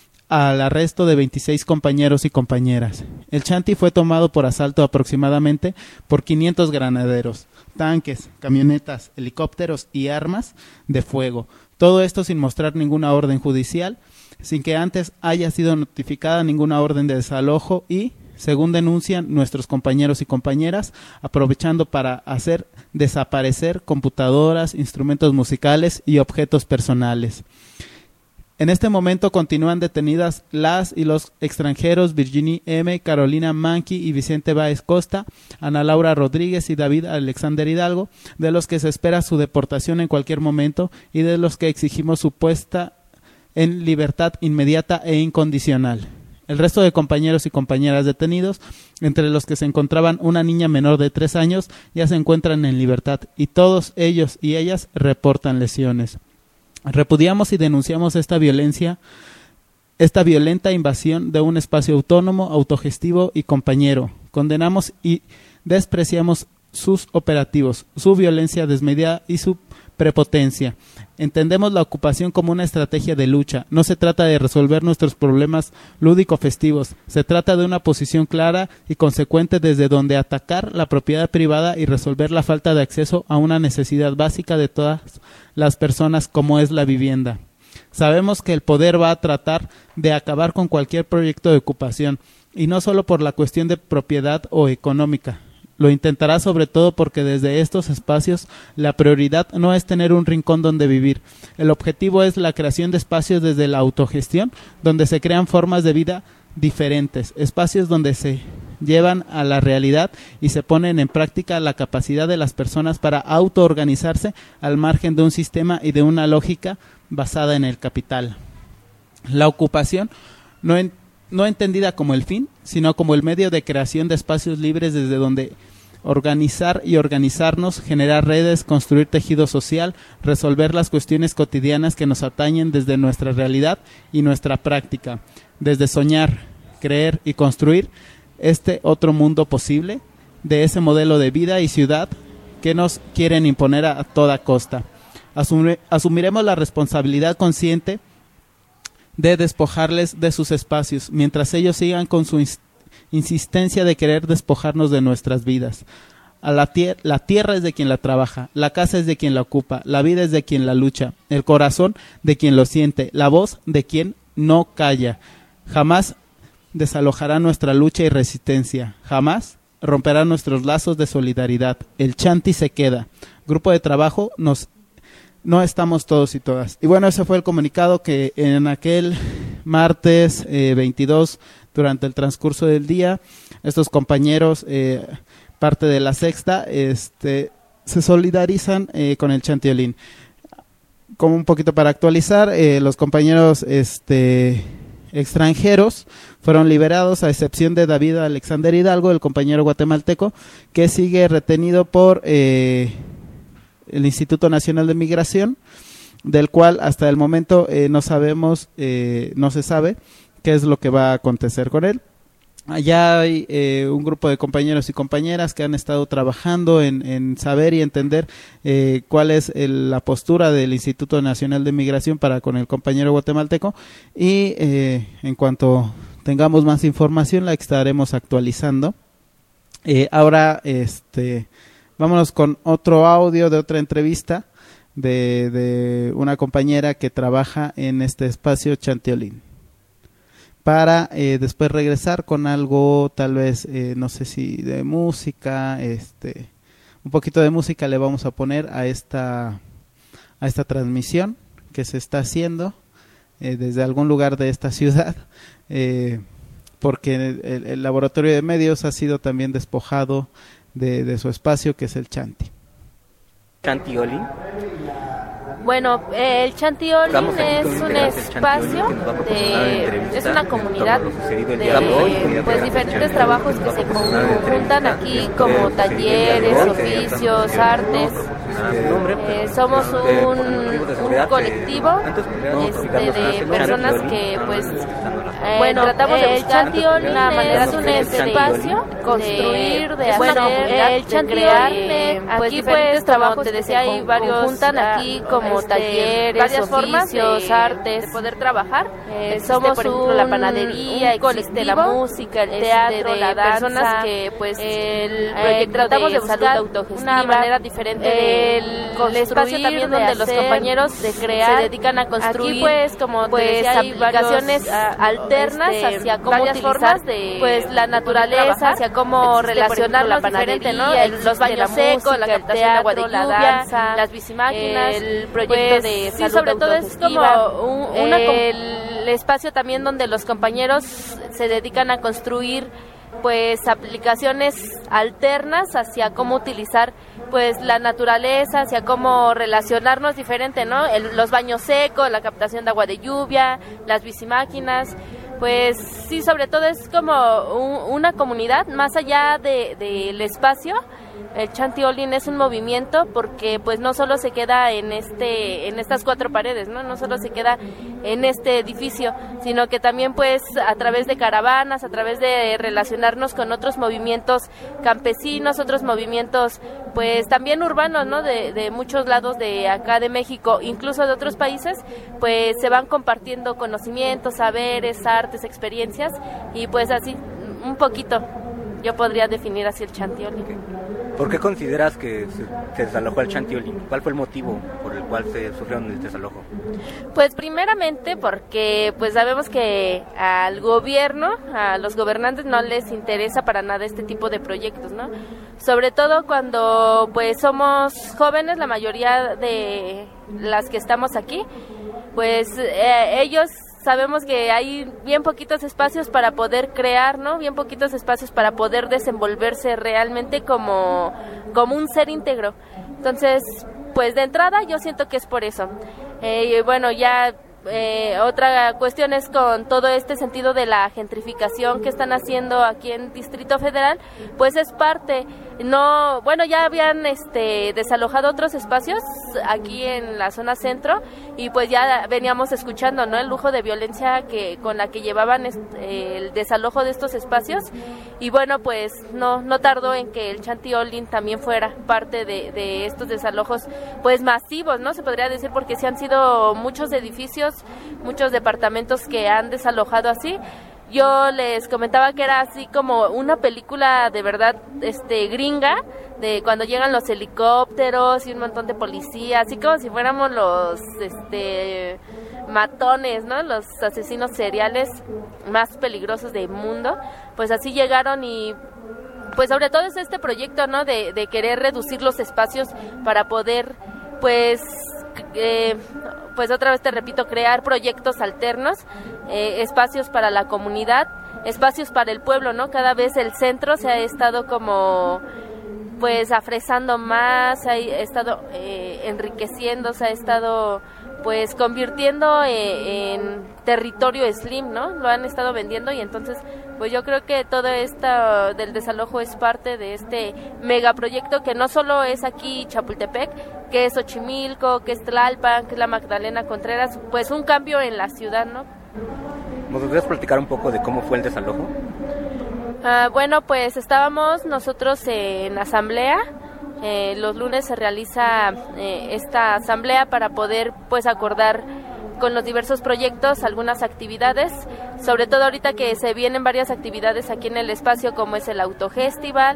al arresto de veintiséis compañeros y compañeras. El Chanti fue tomado por asalto aproximadamente por quinientos granaderos, tanques, camionetas, helicópteros y armas de fuego. Todo esto sin mostrar ninguna orden judicial, sin que antes haya sido notificada ninguna orden de desalojo y, según denuncian nuestros compañeros y compañeras, aprovechando para hacer desaparecer computadoras, instrumentos musicales y objetos personales. En este momento continúan detenidas las y los extranjeros Virginie M., Carolina Manqui y Vicente Báez Costa, Ana Laura Rodríguez y David Alexander Hidalgo, de los que se espera su deportación en cualquier momento y de los que exigimos su puesta en libertad inmediata e incondicional. El resto de compañeros y compañeras detenidos, entre los que se encontraban una niña menor de tres años, ya se encuentran en libertad y todos ellos y ellas reportan lesiones. Repudiamos y denunciamos esta violencia, esta violenta invasión de un espacio autónomo, autogestivo y compañero. Condenamos y despreciamos sus operativos, su violencia desmedida y su prepotencia. Entendemos la ocupación como una estrategia de lucha. No se trata de resolver nuestros problemas lúdico-festivos. Se trata de una posición clara y consecuente desde donde atacar la propiedad privada y resolver la falta de acceso a una necesidad básica de todas las personas como es la vivienda. Sabemos que el poder va a tratar de acabar con cualquier proyecto de ocupación, y no solo por la cuestión de propiedad o económica. Lo intentará sobre todo porque desde estos espacios la prioridad no es tener un rincón donde vivir. El objetivo es la creación de espacios desde la autogestión, donde se crean formas de vida diferentes, espacios donde se llevan a la realidad y se ponen en práctica la capacidad de las personas para autoorganizarse al margen de un sistema y de una lógica basada en el capital. La ocupación, no, en, no entendida como el fin, sino como el medio de creación de espacios libres desde donde organizar y organizarnos, generar redes, construir tejido social, resolver las cuestiones cotidianas que nos atañen desde nuestra realidad y nuestra práctica, desde soñar, creer y construir este otro mundo posible de ese modelo de vida y ciudad que nos quieren imponer a, a toda costa. Asumir, asumiremos la responsabilidad consciente de despojarles de sus espacios, mientras ellos sigan con su ins- insistencia de querer despojarnos de nuestras vidas. A la, tier- la tierra es de quien la trabaja, la casa es de quien la ocupa, la vida es de quien la lucha, el corazón de quien lo siente, la voz de quien no calla. Jamás desalojará nuestra lucha y resistencia, jamás romperá nuestros lazos de solidaridad. El Chanti se queda. Grupo de trabajo, nos no estamos todos y todas. Y bueno, ese fue el comunicado que en aquel martes eh, veintidós, durante el transcurso del día, estos compañeros, eh, parte de la Sexta, este, se solidarizan eh, con el Chantiolín. Como un poquito para actualizar, eh, los compañeros este, extranjeros fueron liberados, a excepción de David Alexander Hidalgo, el compañero guatemalteco, que sigue retenido por eh, el Instituto Nacional de Migración, del cual hasta el momento eh, no sabemos, eh, no se sabe qué es lo que va a acontecer con él. Allá hay eh, un grupo de compañeros y compañeras que han estado trabajando en, en saber y entender eh, cuál es el, la postura del Instituto Nacional de Migración para con el compañero guatemalteco, y eh, en cuanto tengamos más información la estaremos actualizando. Eh, ahora este vámonos con otro audio de otra entrevista de, de una compañera que trabaja en este espacio Chantiolín, para eh, después regresar con algo tal vez, eh, no sé si de música, este, un poquito de música le vamos a poner a esta, a esta transmisión que se está haciendo eh, desde algún lugar de esta ciudad, eh, porque el, el laboratorio de medios ha sido también despojado de, de su espacio, que es el Chanti. Chantiolín. Bueno, eh, el Chantiolín es un espacio, de, es una comunidad de pues, diferentes trabajos que se conjuntan aquí, como talleres, oficios, artes. Eh, somos un, un colectivo este, de personas que pues eh, bueno, tratamos de buscar Chantiolín una manera es un espacio de construir, de hacer, bueno, el de crear eh, pues, aquí pues trabajos te decía hay varios juntan aquí como este, talleres, varias oficios, artes, de poder trabajar. Eh, existe, somos por ejemplo, un, la panadería, existe la música, el teatro, la danza, personas que pues el eh, tratamos de buscar una manera diferente de el espacio también donde hacer, los compañeros de crear se dedican a construir aquí pues como pues decía, hay aplicaciones varios, alternas este, hacia cómo utilizar de, pues la naturaleza, hacia cómo existe, relacionar la panadería, ¿no? El, los baños secos, la captación de agua de lluvia, la danza, las bicimáquinas, el proyecto pues, de sí, sobre todo es como un, una el espacio también donde los compañeros se dedican a construir pues aplicaciones alternas hacia cómo utilizar pues la naturaleza, hacia cómo relacionarnos diferente, ¿no? El, los baños secos, la captación de agua de lluvia, las bicimáquinas, pues sí, sobre todo es como un, una comunidad más allá de del espacio. El Chantiolín es un movimiento porque pues no solo se queda en este en estas cuatro paredes, no no solo se queda en este edificio, sino que también pues a través de caravanas, a través de relacionarnos con otros movimientos campesinos, otros movimientos pues también urbanos, ¿no? De, de muchos lados de acá de México, incluso de otros países, pues se van compartiendo conocimientos, saberes, artes, experiencias, y pues así un poquito yo podría definir así el Chantiolín. ¿Por qué consideras que se, se desalojó el Chantiolín? ¿Cuál fue el motivo por el cual se sufrió el desalojo? Pues primeramente porque pues sabemos que al gobierno, a los gobernantes no les interesa para nada este tipo de proyectos, ¿no? Sobre todo cuando pues somos jóvenes, la mayoría de las que estamos aquí, pues eh, ellos sabemos que hay bien poquitos espacios para poder crear, ¿no? Bien poquitos espacios para poder desenvolverse realmente como, como un ser íntegro. Entonces, pues de entrada yo siento que es por eso. Eh, bueno, ya Eh, otra cuestión es con todo este sentido de la gentrificación que están haciendo aquí en Distrito Federal, pues es parte, no, bueno, ya habían este desalojado otros espacios aquí en la zona centro y pues ya veníamos escuchando, ¿no?, el lujo de violencia que con la que llevaban este, el desalojo de estos espacios y bueno, pues no no tardó en que el Chanti Olin también fuera parte de, de estos desalojos pues masivos, ¿no?, se podría decir, porque sí han sido muchos edificios, muchos departamentos que han desalojado así. Yo les comentaba que era así como una película de verdad este gringa, de cuando llegan los helicópteros y un montón de policías, así como si fuéramos los este matones, ¿no?, los asesinos seriales más peligrosos del mundo. Pues así llegaron y pues sobre todo es este proyecto, ¿no?, de, de querer reducir los espacios para poder pues eh, pues otra vez te repito, crear proyectos alternos, eh, espacios para la comunidad, espacios para el pueblo, ¿no? Cada vez el centro se ha estado como pues afresando más, ha estado eh, enriqueciendo, se ha estado pues convirtiendo eh, en territorio slim, ¿no? Lo han estado vendiendo y entonces pues yo creo que todo esto del desalojo es parte de este megaproyecto que no solo es aquí Chapultepec, que es Xochimilco, que es Tlalpan, que es la Magdalena Contreras, pues un cambio en la ciudad, ¿no? ¿Nos podrías platicar un poco de cómo fue el desalojo? Uh, bueno, pues estábamos nosotros en asamblea. Eh, los lunes se realiza eh, esta asamblea para poder pues acordar con los diversos proyectos algunas actividades, sobre todo ahorita que se vienen varias actividades aquí en el espacio, como es el Autofestival,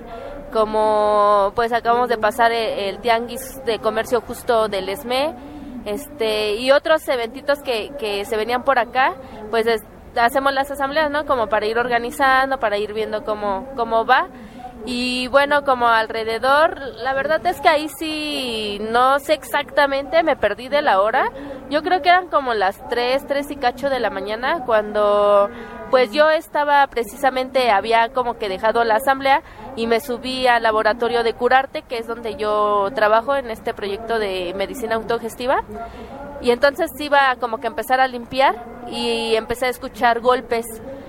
como pues acabamos de pasar el, el Tianguis de Comercio Justo del ESME, este y otros eventitos que, que se venían por acá, pues es, hacemos las asambleas, ¿no?, como para ir organizando, para ir viendo cómo, cómo va. Y bueno, como alrededor, la verdad es que ahí sí no sé exactamente, me perdí de la hora. Yo creo que eran como las tres, tres y cacho de la mañana cuando pues yo estaba precisamente, había como que dejado la asamblea y me subí al laboratorio de Curarte, que es donde yo trabajo en este proyecto de medicina autogestiva. Y entonces iba como que a empezar a limpiar y empecé a escuchar golpes.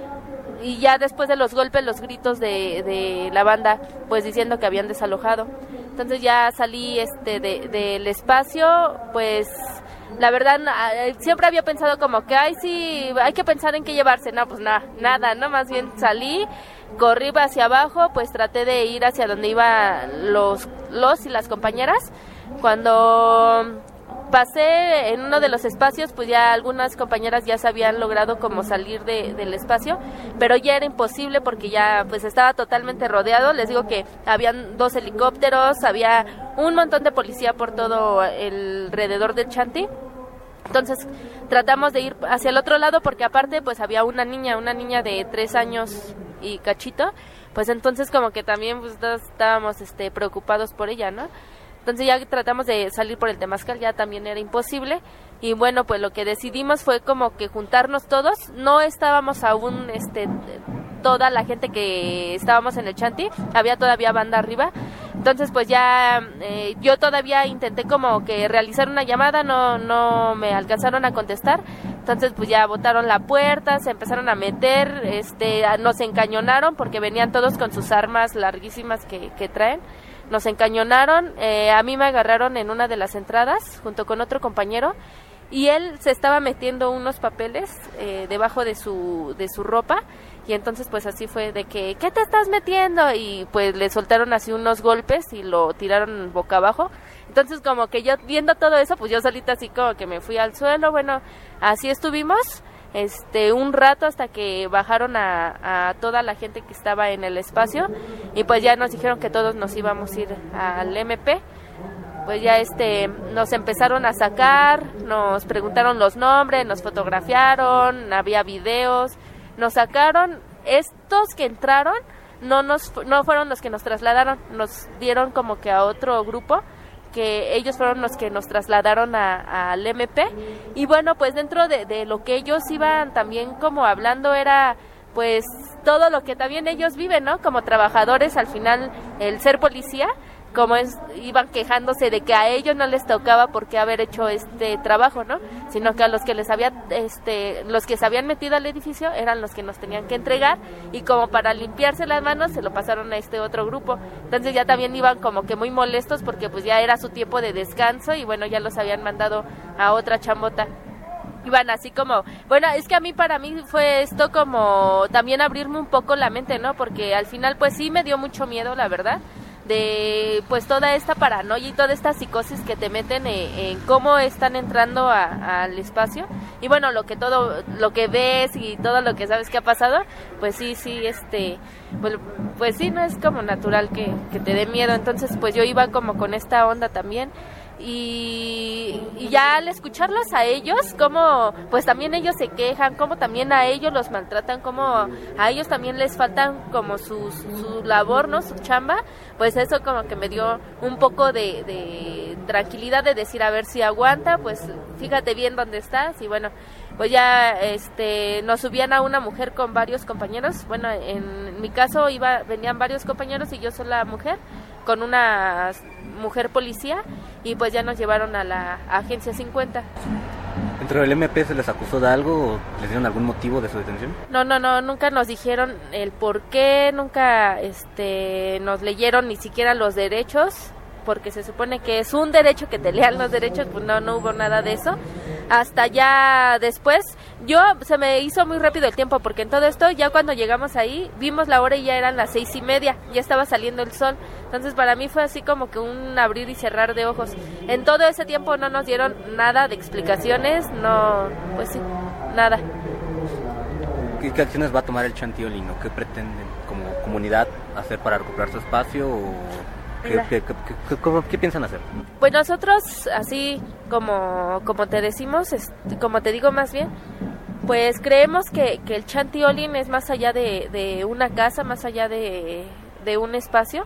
Y ya después de los golpes, los gritos de, de la banda, pues diciendo que habían desalojado. Entonces ya salí este de, del espacio, pues la verdad siempre había pensado como que, ay sí, hay que pensar en qué llevarse. No, pues nada, nada, no, más bien salí, corrí hacia abajo, pues traté de ir hacia donde iban los, los y las compañeras. Cuando pasé en uno de los espacios, pues ya algunas compañeras ya se habían logrado como salir de, del espacio, pero ya era imposible porque ya pues estaba totalmente rodeado. Les digo que habían dos helicópteros, había un montón de policía por todo el alrededor del Chanti. Entonces tratamos de ir hacia el otro lado porque aparte pues había una niña, una niña de tres años y cachito, pues entonces como que también pues todos estábamos este, preocupados por ella, ¿no? Entonces ya tratamos de salir por el Temazcal, ya también era imposible. Y bueno, pues lo que decidimos fue como que juntarnos todos. No estábamos aún este toda la gente que estábamos en el Chanti, había todavía banda arriba. Entonces pues ya eh, yo todavía intenté como que realizar una llamada, no no me alcanzaron a contestar. Entonces pues ya botaron la puerta, se empezaron a meter, este nos encañonaron porque venían todos con sus armas larguísimas que, que traen. Nos encañonaron, eh, a mí me agarraron en una de las entradas junto con otro compañero y él se estaba metiendo unos papeles eh, debajo de su de su ropa y entonces pues así fue de que, ¿qué te estás metiendo? Y pues le soltaron así unos golpes y lo tiraron boca abajo. Entonces como que yo viendo todo eso, pues yo solita así como que me fui al suelo. Bueno, así estuvimos este un rato hasta que bajaron a, a toda la gente que estaba en el espacio y pues ya nos dijeron que todos nos íbamos a ir al M P. Pues ya este nos empezaron a sacar, nos preguntaron los nombres, nos fotografiaron, había videos, nos sacaron. Estos que entraron no nos no fueron los que nos trasladaron, nos dieron como que a otro grupo, que ellos fueron los que nos trasladaron al M P. Y bueno, pues dentro de, de lo que ellos iban también como hablando era pues todo lo que también ellos viven, ¿no? Como trabajadores, al final el ser policía como es, iban quejándose de que a ellos no les tocaba por qué haber hecho este trabajo, ¿no? Sino que a los que les había, este, los que se habían metido al edificio eran los que nos tenían que entregar, y como para limpiarse las manos se lo pasaron a este otro grupo. Entonces ya también iban como que muy molestos porque pues ya era su tiempo de descanso y bueno, ya los habían mandado a otra chambota. Iban así como, bueno, es que a mí, para mí fue esto como también abrirme un poco la mente, ¿no? Porque al final pues sí me dio mucho miedo, la verdad, de pues toda esta paranoia y toda esta psicosis que te meten en, en cómo están entrando a, al espacio, y bueno, lo que todo, lo que ves y todo lo que sabes que ha pasado, pues sí, sí, este, pues, pues sí, no es como natural que, que te dé miedo. Entonces pues yo iba como con esta onda también. Y, y ya al escucharlos a ellos, como pues también ellos se quejan, como también a ellos los maltratan, como a ellos también les faltan como su, su labor, ¿no? Su chamba, pues eso como que me dio un poco de, de tranquilidad de decir, a ver si aguanta, pues fíjate bien dónde estás. Y bueno, pues ya este nos subían a una mujer con varios compañeros. Bueno, en mi caso iba venían varios compañeros y yo sola mujer, con una mujer policía, y pues ya nos llevaron a la agencia cincuenta. ¿Dentro del M P se les acusó de algo o les dieron algún motivo de su detención? No, no, no, nunca nos dijeron el por qué, nunca este nos leyeron ni siquiera los derechos, porque se supone que es un derecho que te lean los derechos, pues no, no hubo nada de eso. Hasta ya después, yo se me hizo muy rápido el tiempo, porque en todo esto, ya cuando llegamos ahí, vimos la hora y ya eran las seis y media, ya estaba saliendo el sol. Entonces para mí fue así como que un abrir y cerrar de ojos. En todo ese tiempo no nos dieron nada de explicaciones, no, pues sí, nada. ¿Qué, qué acciones va a tomar el Chantiolín o qué pretenden como comunidad hacer para recuperar su espacio o qué, qué, qué, qué, qué, qué piensan hacer? Pues nosotros, así como, como te decimos, es, como te digo más bien, pues creemos que, que el Chantiolín es más allá de, de una casa, más allá de, de un espacio.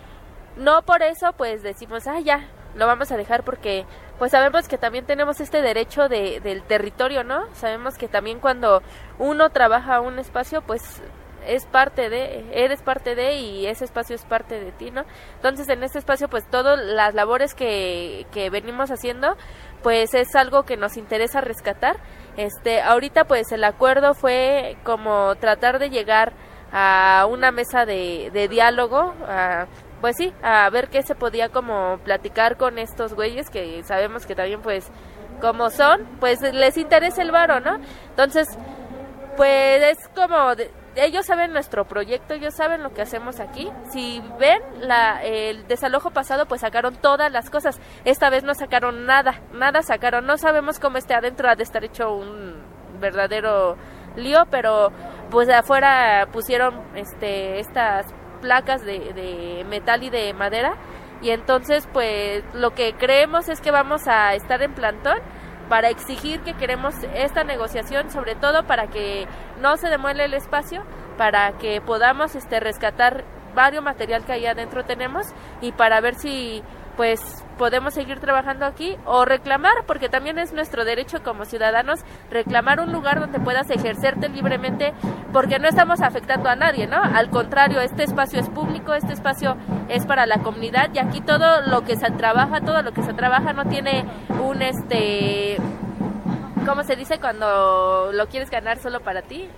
No por eso pues decimos, ah, ya, lo vamos a dejar, porque pues sabemos que también tenemos este derecho de, del territorio, ¿no? Sabemos que también cuando uno trabaja un espacio, pues es parte de, eres parte de, y ese espacio es parte de ti, ¿no? Entonces en este espacio pues todas las labores que, que venimos haciendo, pues es algo que nos interesa rescatar. Este, ahorita pues el acuerdo fue como tratar de llegar a una mesa de, de diálogo, a, pues sí, a ver qué se podía como platicar con estos güeyes que sabemos que también pues como son, pues les interesa el varo, ¿no? Entonces pues es como de, ellos saben nuestro proyecto, ellos saben lo que hacemos aquí. Si ven la, el desalojo pasado, pues sacaron todas las cosas. Esta vez no sacaron nada, nada sacaron. No sabemos cómo esté adentro, ha de estar hecho un verdadero lío, pero pues de afuera pusieron este estas placas de, de metal y de madera, y entonces pues lo que creemos es que vamos a estar en plantón para exigir que queremos esta negociación, sobre todo para que no se demuele el espacio, para que podamos este rescatar varios material que ahí adentro tenemos, y para ver si pues podemos seguir trabajando aquí o reclamar, porque también es nuestro derecho como ciudadanos reclamar un lugar donde puedas ejercerte libremente, porque no estamos afectando a nadie, ¿no? Al contrario, este espacio es público, este espacio es para la comunidad, y aquí todo lo que se trabaja, todo lo que se trabaja no tiene un este, ¿cómo se dice cuando lo quieres ganar solo para ti?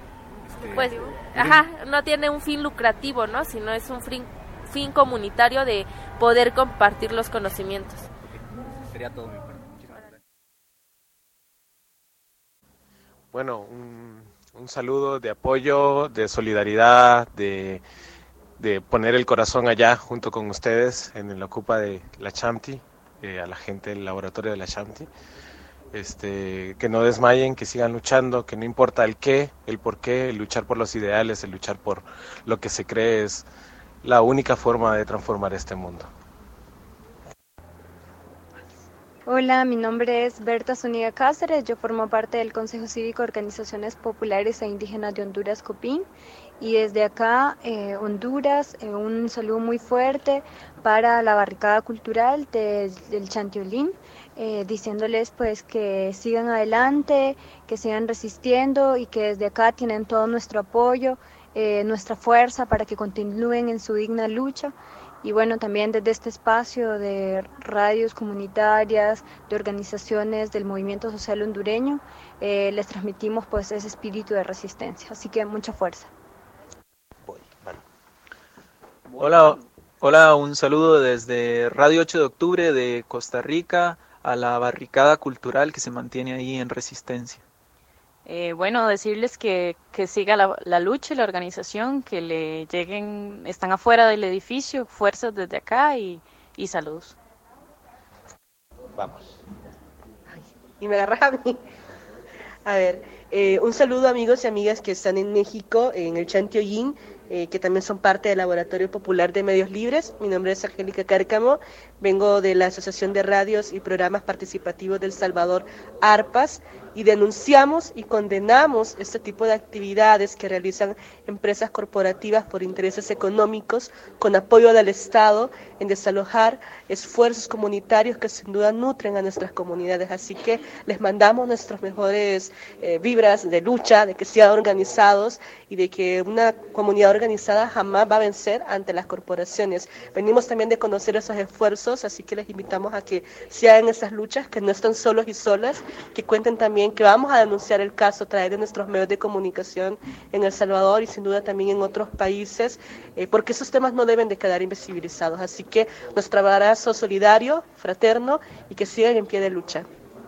Pues, ajá, no tiene un fin lucrativo, ¿no? Sino es un fin fin comunitario de poder compartir los conocimientos. Sería todo mi parte. Muchísimas gracias. Bueno, un, un saludo de apoyo, de solidaridad, de, de poner el corazón allá junto con ustedes en el Ocupa de la Chamti, eh, a la gente del laboratorio de la Chamti. Este, que no desmayen, que sigan luchando, que no importa el qué, el por qué, el luchar por los ideales, el luchar por lo que se cree es la única forma de transformar este mundo. Hola, mi nombre es Berta Zúñiga Cáceres, yo formo parte del Consejo Cívico de Organizaciones Populares e Indígenas de Honduras, COPIN, y desde acá, eh, Honduras, eh, un saludo muy fuerte para la barricada cultural de, del Chantiolín, eh, diciéndoles pues que sigan adelante, que sigan resistiendo y que desde acá tienen todo nuestro apoyo, Eh, nuestra fuerza para que continúen en su digna lucha, Y bueno, también desde este espacio de radios comunitarias, de organizaciones del movimiento social hondureño, eh, les transmitimos pues ese espíritu de resistencia. Así que mucha fuerza. Hola, hola, un saludo desde Radio ocho de octubre de Costa Rica a la barricada cultural que se mantiene ahí en Resistencia. Eh, bueno, decirles que, que siga la, la lucha y la organización, que le lleguen, están afuera del edificio, fuerzas desde acá y, y saludos. Vamos. Ay, y me agarras a mí. A ver, eh, un saludo amigos y amigas que están en México, en el Chantiollín, eh, que también son parte del Laboratorio Popular de Medios Libres. Mi nombre es Angélica Cárcamo, vengo de la Asociación de Radios y Programas Participativos del Salvador, ARPAS, y denunciamos y condenamos este tipo de actividades que realizan empresas corporativas por intereses económicos con apoyo del Estado en desalojar esfuerzos comunitarios que sin duda nutren a nuestras comunidades. Así que les mandamos nuestras mejores eh, vibras de lucha, de que sean organizados y de que una comunidad organizada jamás va a vencer ante las corporaciones. Venimos también de conocer esos esfuerzos, así que les invitamos a que se hagan esas luchas, que no están solos y solas, que cuenten también que vamos a denunciar el caso a través de nuestros medios de comunicación en El Salvador y sin duda también en otros países, eh, porque esos temas no deben de quedar invisibilizados. Así que nuestro abrazo solidario, fraterno y que sigan en pie de lucha.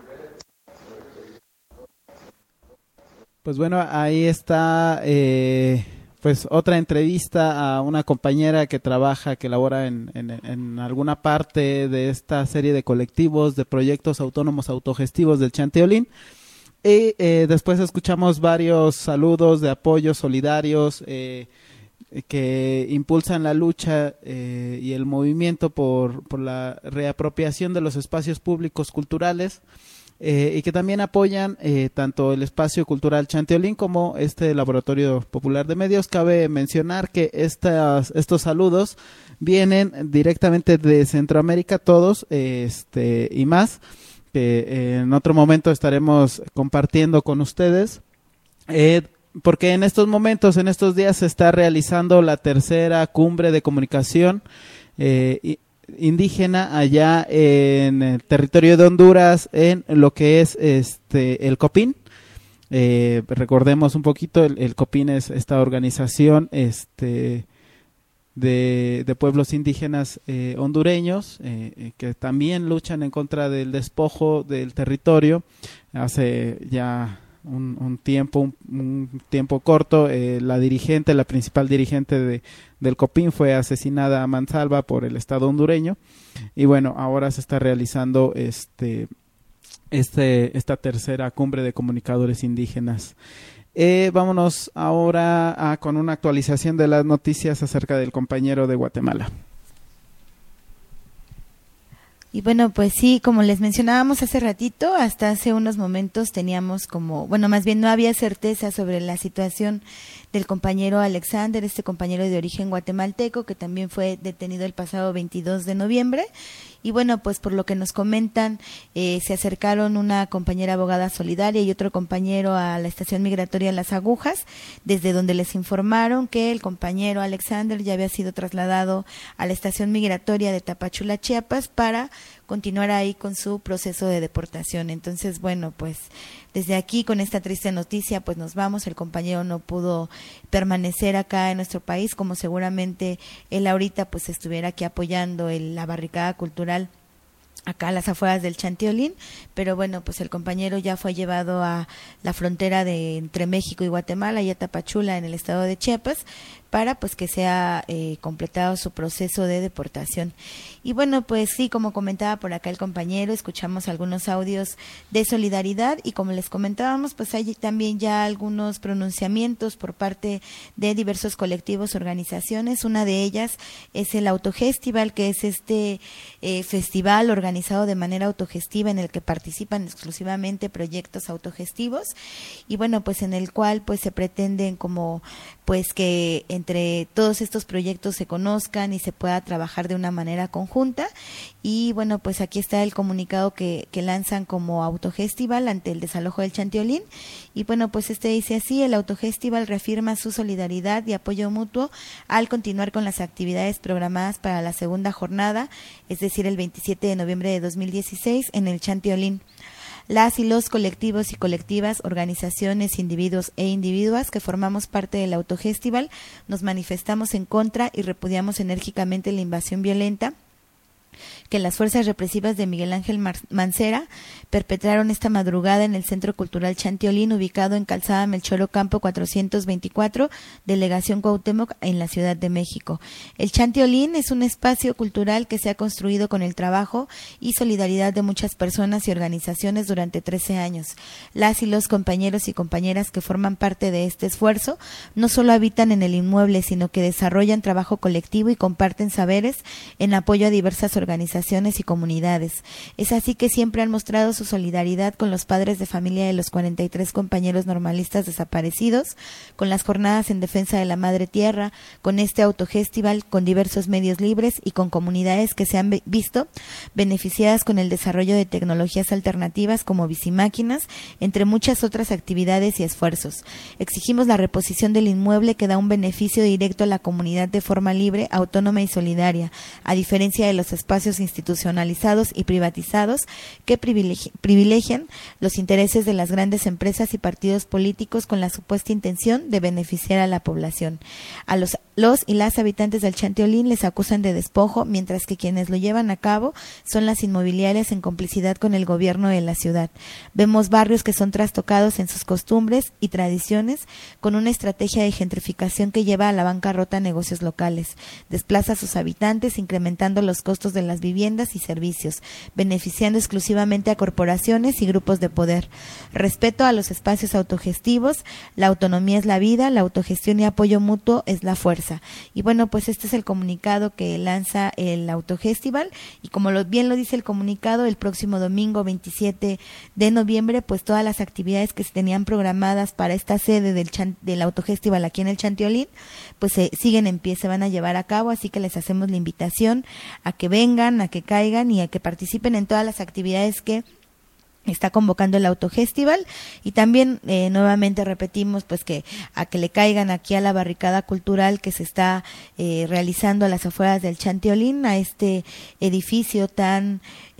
Pues bueno, ahí está eh, pues otra entrevista a una compañera que trabaja, que labora en, en, en alguna parte de esta serie de colectivos, de proyectos autónomos autogestivos del Chantiollín. Y eh, después escuchamos varios saludos de apoyo solidarios eh, que impulsan la lucha eh, y el movimiento por, por la reapropiación de los espacios públicos culturales eh, y que también apoyan eh, tanto el espacio cultural Chantiollín como este Laboratorio Popular de Medios. Cabe mencionar que estas, estos saludos vienen directamente de Centroamérica, todos este y más, que en otro momento estaremos compartiendo con ustedes, eh, porque en estos momentos, en estos días se está realizando la tercera cumbre de comunicación eh, indígena allá en el territorio de Honduras, en lo que es este el COPIN. Eh, recordemos un poquito, el, el COPIN es esta organización este De, de pueblos indígenas eh, hondureños eh, que también luchan en contra del despojo del territorio. Hace ya un, un tiempo un, un tiempo corto eh, la dirigente, la principal dirigente de, del COPIN fue asesinada a mansalva por el Estado hondureño y bueno, ahora se está realizando este este esta tercera cumbre de comunicadores indígenas. Eh, vámonos ahora a, con una actualización de las noticias acerca del compañero de Guatemala. Y bueno, pues sí, como les mencionábamos hace ratito, hasta hace unos momentos teníamos como, bueno, más bien no había certeza sobre la situación del compañero Alexander, este compañero de origen guatemalteco que también fue detenido el pasado veintidós de noviembre. Y bueno, pues por lo que nos comentan, eh, se acercaron una compañera abogada solidaria y otro compañero a la estación migratoria Las Agujas, desde donde les informaron que el compañero Alexander ya había sido trasladado a la estación migratoria de Tapachula, Chiapas, para continuar ahí con su proceso de deportación. Entonces, bueno, pues desde aquí con esta triste noticia pues nos vamos. El compañero no pudo permanecer acá en nuestro país, como seguramente él ahorita pues estuviera aquí apoyando el, la barricada cultural acá a las afueras del Chantiollín, pero bueno, pues el compañero ya fue llevado a la frontera de entre México y Guatemala y a Tapachula en el estado de Chiapas para pues que sea eh, completado su proceso de deportación. Y bueno, pues sí, como comentaba por acá el compañero, escuchamos algunos audios de solidaridad y como les comentábamos, pues hay también ya algunos pronunciamientos por parte de diversos colectivos, organizaciones. Una de ellas es el Autogestival, que es este eh, festival organizado de manera autogestiva en el que participan exclusivamente proyectos autogestivos y bueno, pues en el cual pues se pretenden como pues que en entre todos estos proyectos se conozcan y se pueda trabajar de una manera conjunta. Y bueno, pues aquí está el comunicado que, que lanzan como Autofestival ante el desalojo del Chantiolín. Y bueno, pues este dice así: el Autofestival reafirma su solidaridad y apoyo mutuo al continuar con las actividades programadas para la segunda jornada, es decir, el veintisiete de noviembre de dos mil dieciséis en el Chantiolín. Las y los colectivos y colectivas, organizaciones, individuos e individuas que formamos parte del Autofestival nos manifestamos en contra y repudiamos enérgicamente la invasión violenta que las fuerzas represivas de Miguel Ángel Mancera perpetraron esta madrugada en el Centro Cultural Chantiolín, ubicado en Calzada Melchor Ocampo cuatrocientos veinticuatro, Delegación Cuauhtémoc, en la Ciudad de México. El Chantiolín es un espacio cultural que se ha construido con el trabajo y solidaridad de muchas personas y organizaciones durante trece años. Las y los compañeros y compañeras que forman parte de este esfuerzo no solo habitan en el inmueble, sino que desarrollan trabajo colectivo y comparten saberes en apoyo a diversas organizaciones y comunidades. Es así que siempre han mostrado su solidaridad con los padres de familia de los cuarenta y tres compañeros normalistas desaparecidos, con las jornadas en defensa de la madre tierra, con este Autofestival, con diversos medios libres y con comunidades que se han visto beneficiadas con el desarrollo de tecnologías alternativas como bicimáquinas, entre muchas otras actividades y esfuerzos. Exigimos la reposición del inmueble, que da un beneficio directo a la comunidad de forma libre, autónoma y solidaria, a diferencia de los espacios institucionalizados y privatizados que privilegi- privilegian los intereses de las grandes empresas y partidos políticos con la supuesta intención de beneficiar a la población. A los, los y las habitantes del Chantiolín les acusan de despojo, mientras que quienes lo llevan a cabo son las inmobiliarias en complicidad con el gobierno de la ciudad. Vemos barrios que son trastocados en sus costumbres y tradiciones, con una estrategia de gentrificación que lleva a la bancarrota a negocios locales. Desplaza a sus habitantes, incrementando los costos de las viviendas y servicios, beneficiando exclusivamente a corporaciones y grupos de poder. Respeto a los espacios autogestivos, la autonomía es la vida, la autogestión y apoyo mutuo es la fuerza. Y bueno, pues este es el comunicado que lanza el Autofestival, y como lo, bien lo dice el comunicado, el próximo domingo veintisiete de noviembre, pues todas las actividades que se tenían programadas para esta sede del, Chan, del Autofestival aquí en el Chantiolín, pues se siguen en pie, se van a llevar a cabo, así que les hacemos la invitación a que vengan, a que caigan y a que participen en todas las actividades que está convocando el Autofestival. Y también eh, nuevamente repetimos pues que a que le caigan aquí a la barricada cultural que se está eh, realizando a las afueras del Chantiolín, a este edificio tan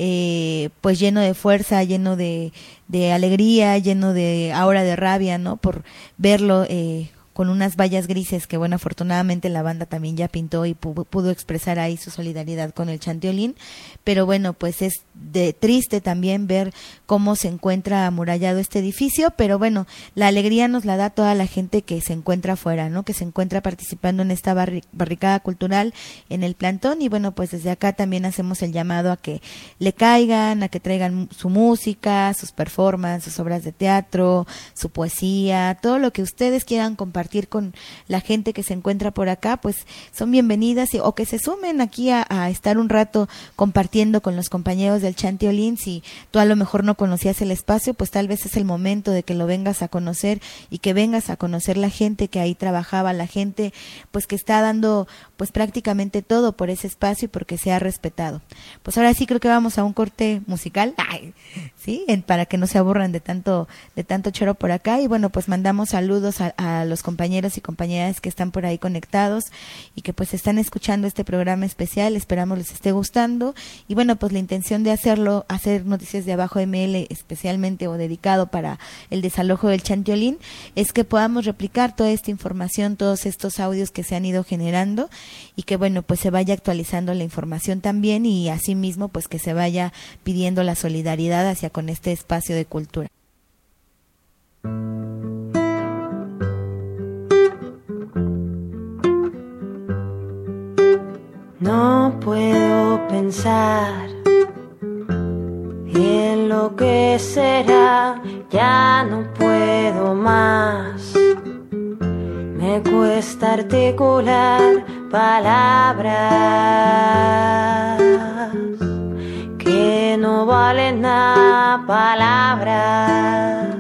eh, pues lleno de fuerza, lleno de, de alegría, lleno de ahora de rabia, ¿no? Por verlo eh, con unas vallas grises que, bueno, afortunadamente la banda también ya pintó y pudo, pudo expresar ahí su solidaridad con el Chantiolín, pero bueno, pues es de triste también ver cómo se encuentra amurallado este edificio, pero bueno, la alegría nos la da toda la gente que se encuentra afuera, ¿no? Que se encuentra participando en esta barri- barricada cultural en el plantón, y bueno, pues desde acá también hacemos el llamado a que le caigan, a que traigan su música, sus performances, sus obras de teatro, su poesía, todo lo que ustedes quieran compartir con la gente que se encuentra por acá, pues son bienvenidas, y, o que se sumen aquí a, a estar un rato compartiendo con los compañeros del Chantiolín. Si tú a lo mejor no conocías el espacio, pues tal vez es el momento de que lo vengas a conocer y que vengas a conocer la gente que ahí trabajaba, la gente pues que está dando pues prácticamente todo por ese espacio y porque se ha respetado. Pues ahora sí creo que vamos a un corte musical, ay, sí, en, para que no se aburran de tanto de tanto choro por acá, y bueno, pues mandamos saludos a, a los compañeros y compañeras que están por ahí conectados y que pues están escuchando este programa especial. Esperamos les esté gustando, y bueno, pues la intención de hacerlo, hacer Noticias de Abajo M L especialmente o dedicado para el desalojo del Chantiolín, es que podamos replicar toda esta información, todos estos audios que se han ido generando, y que bueno, pues se vaya actualizando la información también, y asimismo pues que se vaya pidiendo la solidaridad hacia con este espacio de cultura. No puedo pensar en lo que será, ya no puedo más. Me cuesta articular palabras que no valen nada, palabras.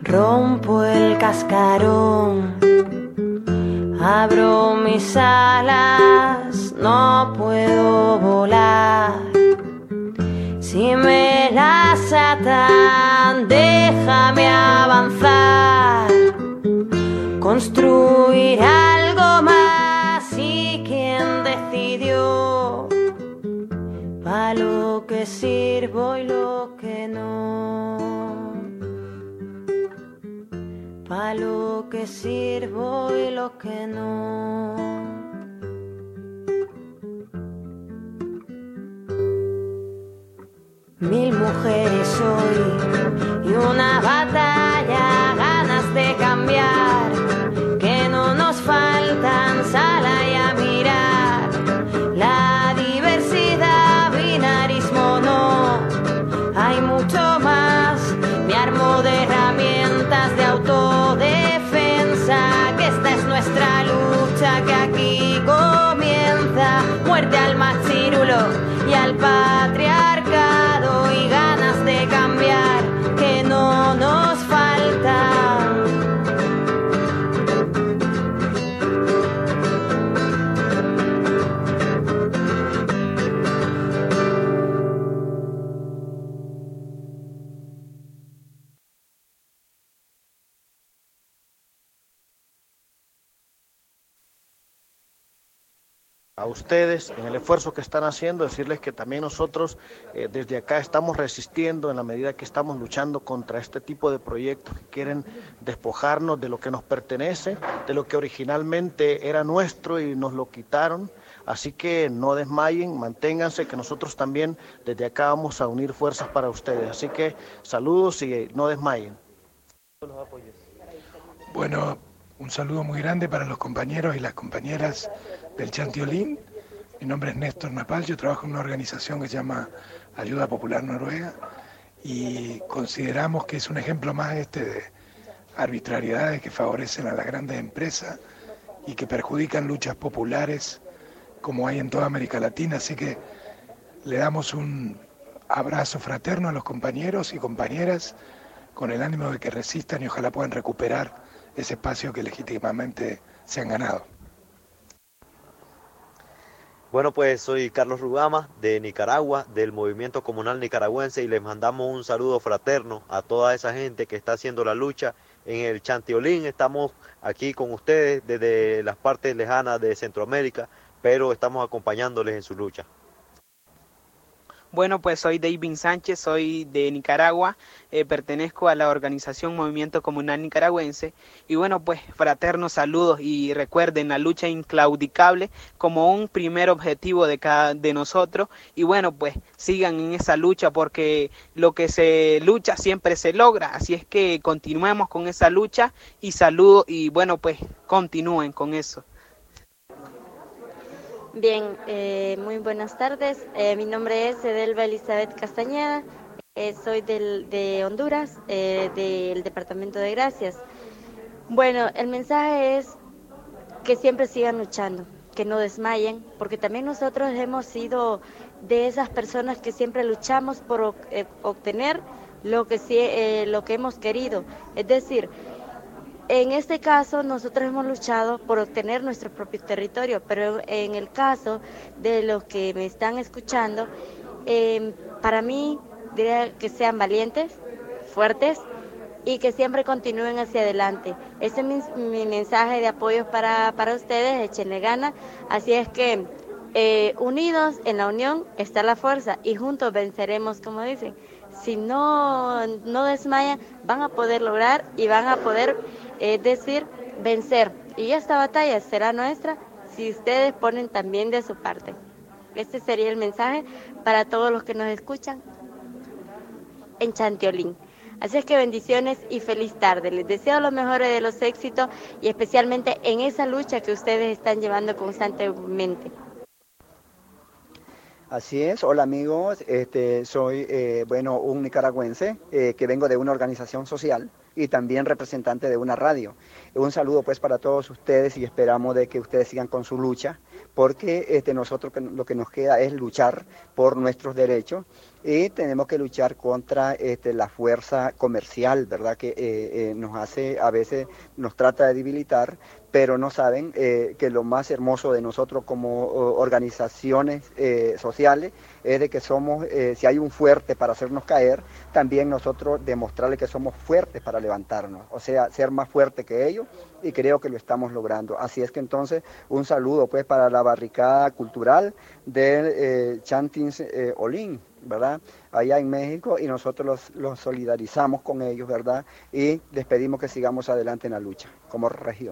rompo el cascarón, abro mis alas, no puedo volar. Si me las atan, déjame avanzar, construir algo más. ¿Y quién decidió pa' lo que sirvo y lo que no? Pa' lo que sirvo y lo que no. Mil mujeres hoy y una batalla, ganas de cambiar, que no nos faltan, sal ahí a mirar. La diversidad, binarismo no, hay mucho más. Me armo de herramientas de autodefensa, que esta es nuestra lucha, que aquí comienza. Muerte al machirulo y al patriarcado, y ganas de cambiar que no nos faltan. A ustedes en el esfuerzo que están haciendo, decirles que también nosotros eh, desde acá estamos resistiendo en la medida que estamos luchando contra este tipo de proyectos que quieren despojarnos de lo que nos pertenece, de lo que originalmente era nuestro y nos lo quitaron. Así que no desmayen, manténganse, que nosotros también desde acá vamos a unir fuerzas para ustedes. Así que saludos y no desmayen. Bueno, un saludo muy grande para los compañeros y las compañeras del Chantiolín. Mi nombre es Néstor Napal, yo trabajo en una organización que se llama Ayuda Popular Noruega y consideramos que es un ejemplo más este de arbitrariedades que favorecen a las grandes empresas y que perjudican luchas populares como hay en toda América Latina, así que le damos un abrazo fraterno a los compañeros y compañeras con el ánimo de que resistan y ojalá puedan recuperar ese espacio que legítimamente se han ganado. Bueno, pues soy Carlos Rugama de Nicaragua, del Movimiento Comunal Nicaragüense, y les mandamos un saludo fraterno a toda esa gente que está haciendo la lucha en el Chantiolín. Estamos aquí con ustedes desde las partes lejanas de Centroamérica, pero estamos acompañándoles en su lucha. Bueno, pues soy David Sánchez, soy de Nicaragua, eh, pertenezco a la organización Movimiento Comunal Nicaragüense y bueno, pues fraternos saludos y recuerden la lucha inclaudicable como un primer objetivo de cada de nosotros y bueno, pues sigan en esa lucha porque lo que se lucha siempre se logra, así es que continuemos con esa lucha y saludos y bueno, pues continúen con eso. Bien, eh, muy buenas tardes. Eh, mi nombre es Edelva Elizabeth Castañeda. Eh, soy del, de Honduras, eh, del Departamento de Gracias. Bueno, el mensaje es que siempre sigan luchando, que no desmayen, porque también nosotros hemos sido de esas personas que siempre luchamos por eh, obtener lo que, eh, lo que hemos querido. Es decir, en este caso, nosotros hemos luchado por obtener nuestro propio territorio, pero en el caso de los que me están escuchando, eh, para mí diría que sean valientes, fuertes y que siempre continúen hacia adelante. Ese es mi, mi mensaje de apoyo para, para ustedes, échenle ganas. Así es que eh, unidos en la unión está la fuerza y juntos venceremos, como dicen. Si no, no desmayan, van a poder lograr y van a poder, es decir, vencer. Y esta batalla será nuestra si ustedes ponen también de su parte. Este sería el mensaje para todos los que nos escuchan en Chantiolín. Así es que bendiciones y feliz tarde. Les deseo lo mejor de los éxitos y especialmente en esa lucha que ustedes están llevando constantemente. Así es, hola amigos, este, soy eh, bueno, un nicaragüense eh, que vengo de una organización social y también representante de una radio. Un saludo pues para todos ustedes y esperamos de que ustedes sigan con su lucha, porque este, nosotros lo que nos queda es luchar por nuestros derechos y tenemos que luchar contra este, la fuerza comercial, ¿verdad? Que eh, eh, nos hace, a veces nos trata de debilitar, pero no saben eh, que lo más hermoso de nosotros como uh, organizaciones eh, sociales es de que somos, eh, si hay un fuerte para hacernos caer, también nosotros demostrarle que somos fuertes para levantarnos, o sea, ser más fuerte que ellos, y creo que lo estamos logrando. Así es que entonces un saludo pues para la barricada cultural del eh, Chantins eh, Olin, ¿verdad? Allá en México, y nosotros los, los solidarizamos con ellos, ¿verdad? Y les pedimos que sigamos adelante en la lucha como región.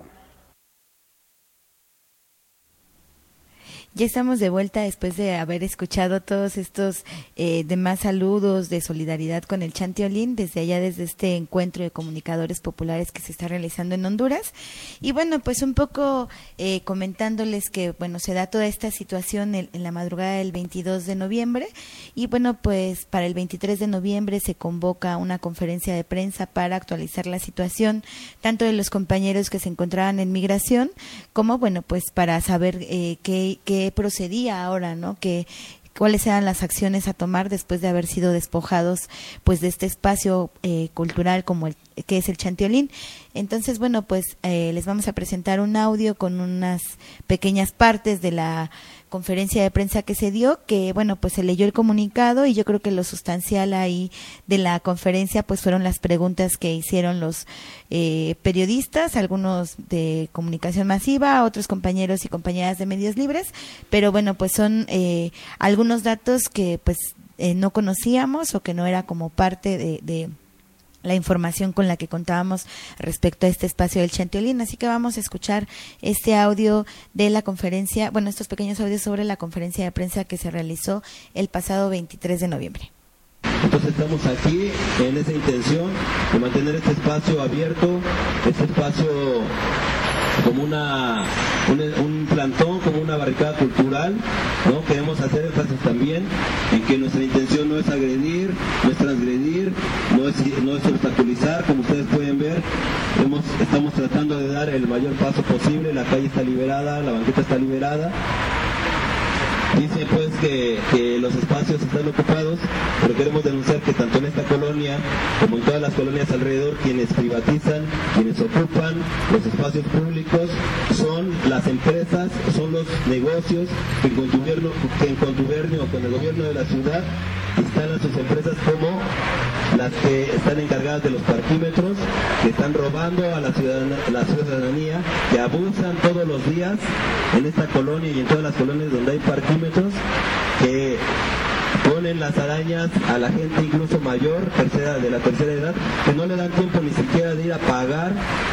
Ya estamos de vuelta después de haber escuchado todos estos eh, demás saludos de solidaridad con el Chantiolín, desde allá, desde este encuentro de comunicadores populares que se está realizando en Honduras. Y bueno, pues un poco eh, comentándoles que, bueno, se da toda esta situación en, en la madrugada del veintidós de noviembre, y bueno, pues para el veintitrés de noviembre se convoca una conferencia de prensa para actualizar la situación, tanto de los compañeros que se encontraban en migración, como, bueno, pues para saber eh, qué, qué procedía ahora, ¿no? Que cuáles eran las acciones a tomar después de haber sido despojados pues de este espacio eh, cultural como el que es el Chantiolín. Entonces, bueno, pues eh, les vamos a presentar un audio con unas pequeñas partes de la conferencia de prensa que se dio, que bueno, pues se leyó el comunicado, y yo creo que lo sustancial ahí de la conferencia pues fueron las preguntas que hicieron los eh, periodistas, algunos de comunicación masiva, otros compañeros y compañeras de medios libres, pero bueno, pues son eh, algunos datos que pues eh, no conocíamos o que no era como parte de, de la información con la que contábamos respecto a este espacio del Chantiolín. Así que vamos a escuchar este audio de la conferencia, bueno, estos pequeños audios sobre la conferencia de prensa que se realizó el pasado veintitrés de noviembre. Entonces estamos aquí en esa intención de mantener este espacio abierto, este espacio como una un, un plantón, como una barricada cultural, ¿no? Queremos hacer énfasis también en que nuestra intención no es agredir, no es transgredir, no es, no es obstaculizar, como ustedes pueden ver, hemos, estamos tratando de dar el mayor paso posible, la calle está liberada, la banqueta está liberada. Dice pues que, que los espacios están ocupados, pero queremos denunciar que tanto en esta colonia como en todas las colonias alrededor, quienes privatizan, quienes ocupan los espacios públicos son las empresas, son los negocios que en contubernio, que en contubernio con el gobierno de la ciudad instalan sus empresas, como las que están encargadas de los parquímetros, que están robando a la ciudadanía, la ciudadanía, que abusan todos los días en esta colonia y en todas las colonias donde hay parquímetros, que ponen las arañas a la gente incluso mayor, tercera, de la tercera edad, que no le dan tiempo ni siquiera de ir a pagar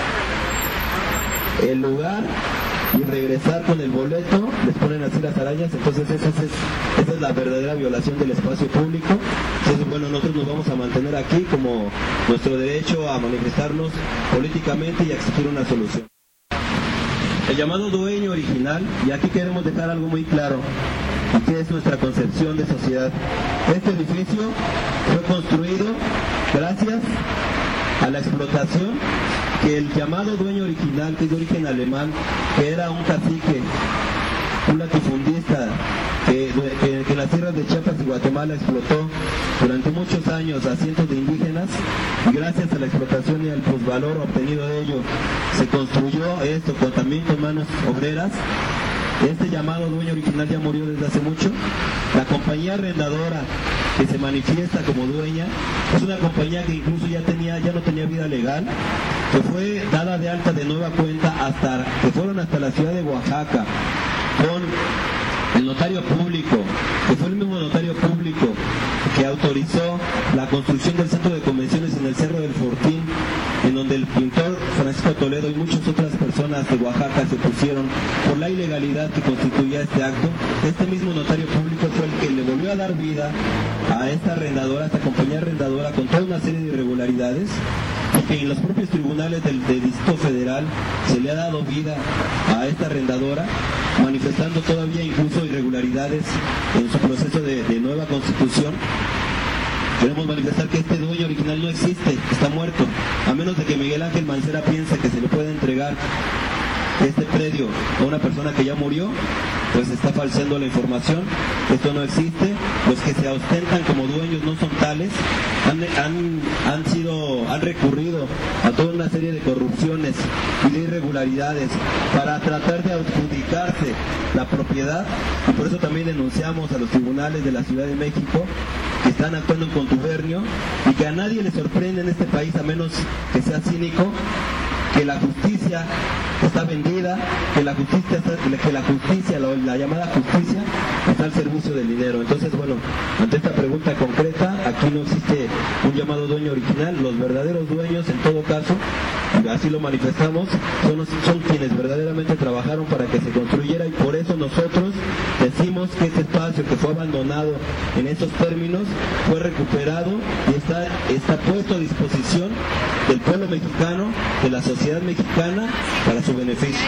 el lugar y regresar con el boleto, les ponen así las arañas. Entonces esa es, esa es la verdadera violación del espacio público. Entonces, bueno, nosotros nos vamos a mantener aquí como nuestro derecho a manifestarnos políticamente y a exigir una solución. El llamado dueño original, y aquí queremos dejar algo muy claro, y que es nuestra concepción de sociedad. Este edificio fue construido gracias a la explotación que el llamado dueño original, que es de origen alemán, que era un cacique, un latifundista, que, que, que en las tierras de Chiapas y Guatemala explotó durante muchos años a cientos de indígenas, y gracias a la explotación y al plusvalor obtenido de ello, se construyó esto con, también con manos obreras. Este llamado dueño original ya murió desde hace mucho. La compañía arrendadora que se manifiesta como dueña es una compañía que incluso ya tenía ya no tenía vida legal, que fue dada de alta de nueva cuenta hasta que fueron hasta la ciudad de Oaxaca con el notario público, que fue el mismo notario público que autorizó la construcción del centro de convenciones en el Cerro del Fortín, en donde el pintor Francisco Toledo y muchas otras personas de Oaxaca se opusieron por la ilegalidad que constituía este acto. Este mismo notario público fue el que le volvió a dar vida a esta arrendadora, a esta compañía arrendadora, con toda una serie de irregularidades, y que en los propios tribunales del, del Distrito Federal se le ha dado vida a esta arrendadora, manifestando todavía incluso irregularidades en su proceso de, de nueva constitución. Queremos manifestar que este dueño original no existe, está muerto, a menos de que Miguel Ángel Mancera piense que se le puede entregar este predio a una persona que ya murió. pues está falseando la información, esto no existe, los que se ostentan como dueños no son tales, han, han, han sido, han recurrido a toda una serie de corrupciones y de irregularidades para tratar de adjudicarse la propiedad, y por eso también denunciamos a los tribunales de la Ciudad de México que están actuando en contubernio y que a nadie le sorprende en este país, a menos que sea cínico, que la justicia está vendida, que la justicia, está, que la justicia, la, la llamada justicia, está al servicio del dinero. Entonces, bueno, ante esta pregunta concreta, aquí no existe un llamado dueño original. Los verdaderos dueños, en todo caso, así lo manifestamos, son, son quienes verdaderamente trabajaron para que se construyera, y por eso nosotros decimos que este espacio que fue abandonado en estos términos fue recuperado y está, está puesto a disposición del pueblo mexicano, de la sociedad mexicana, para su beneficio.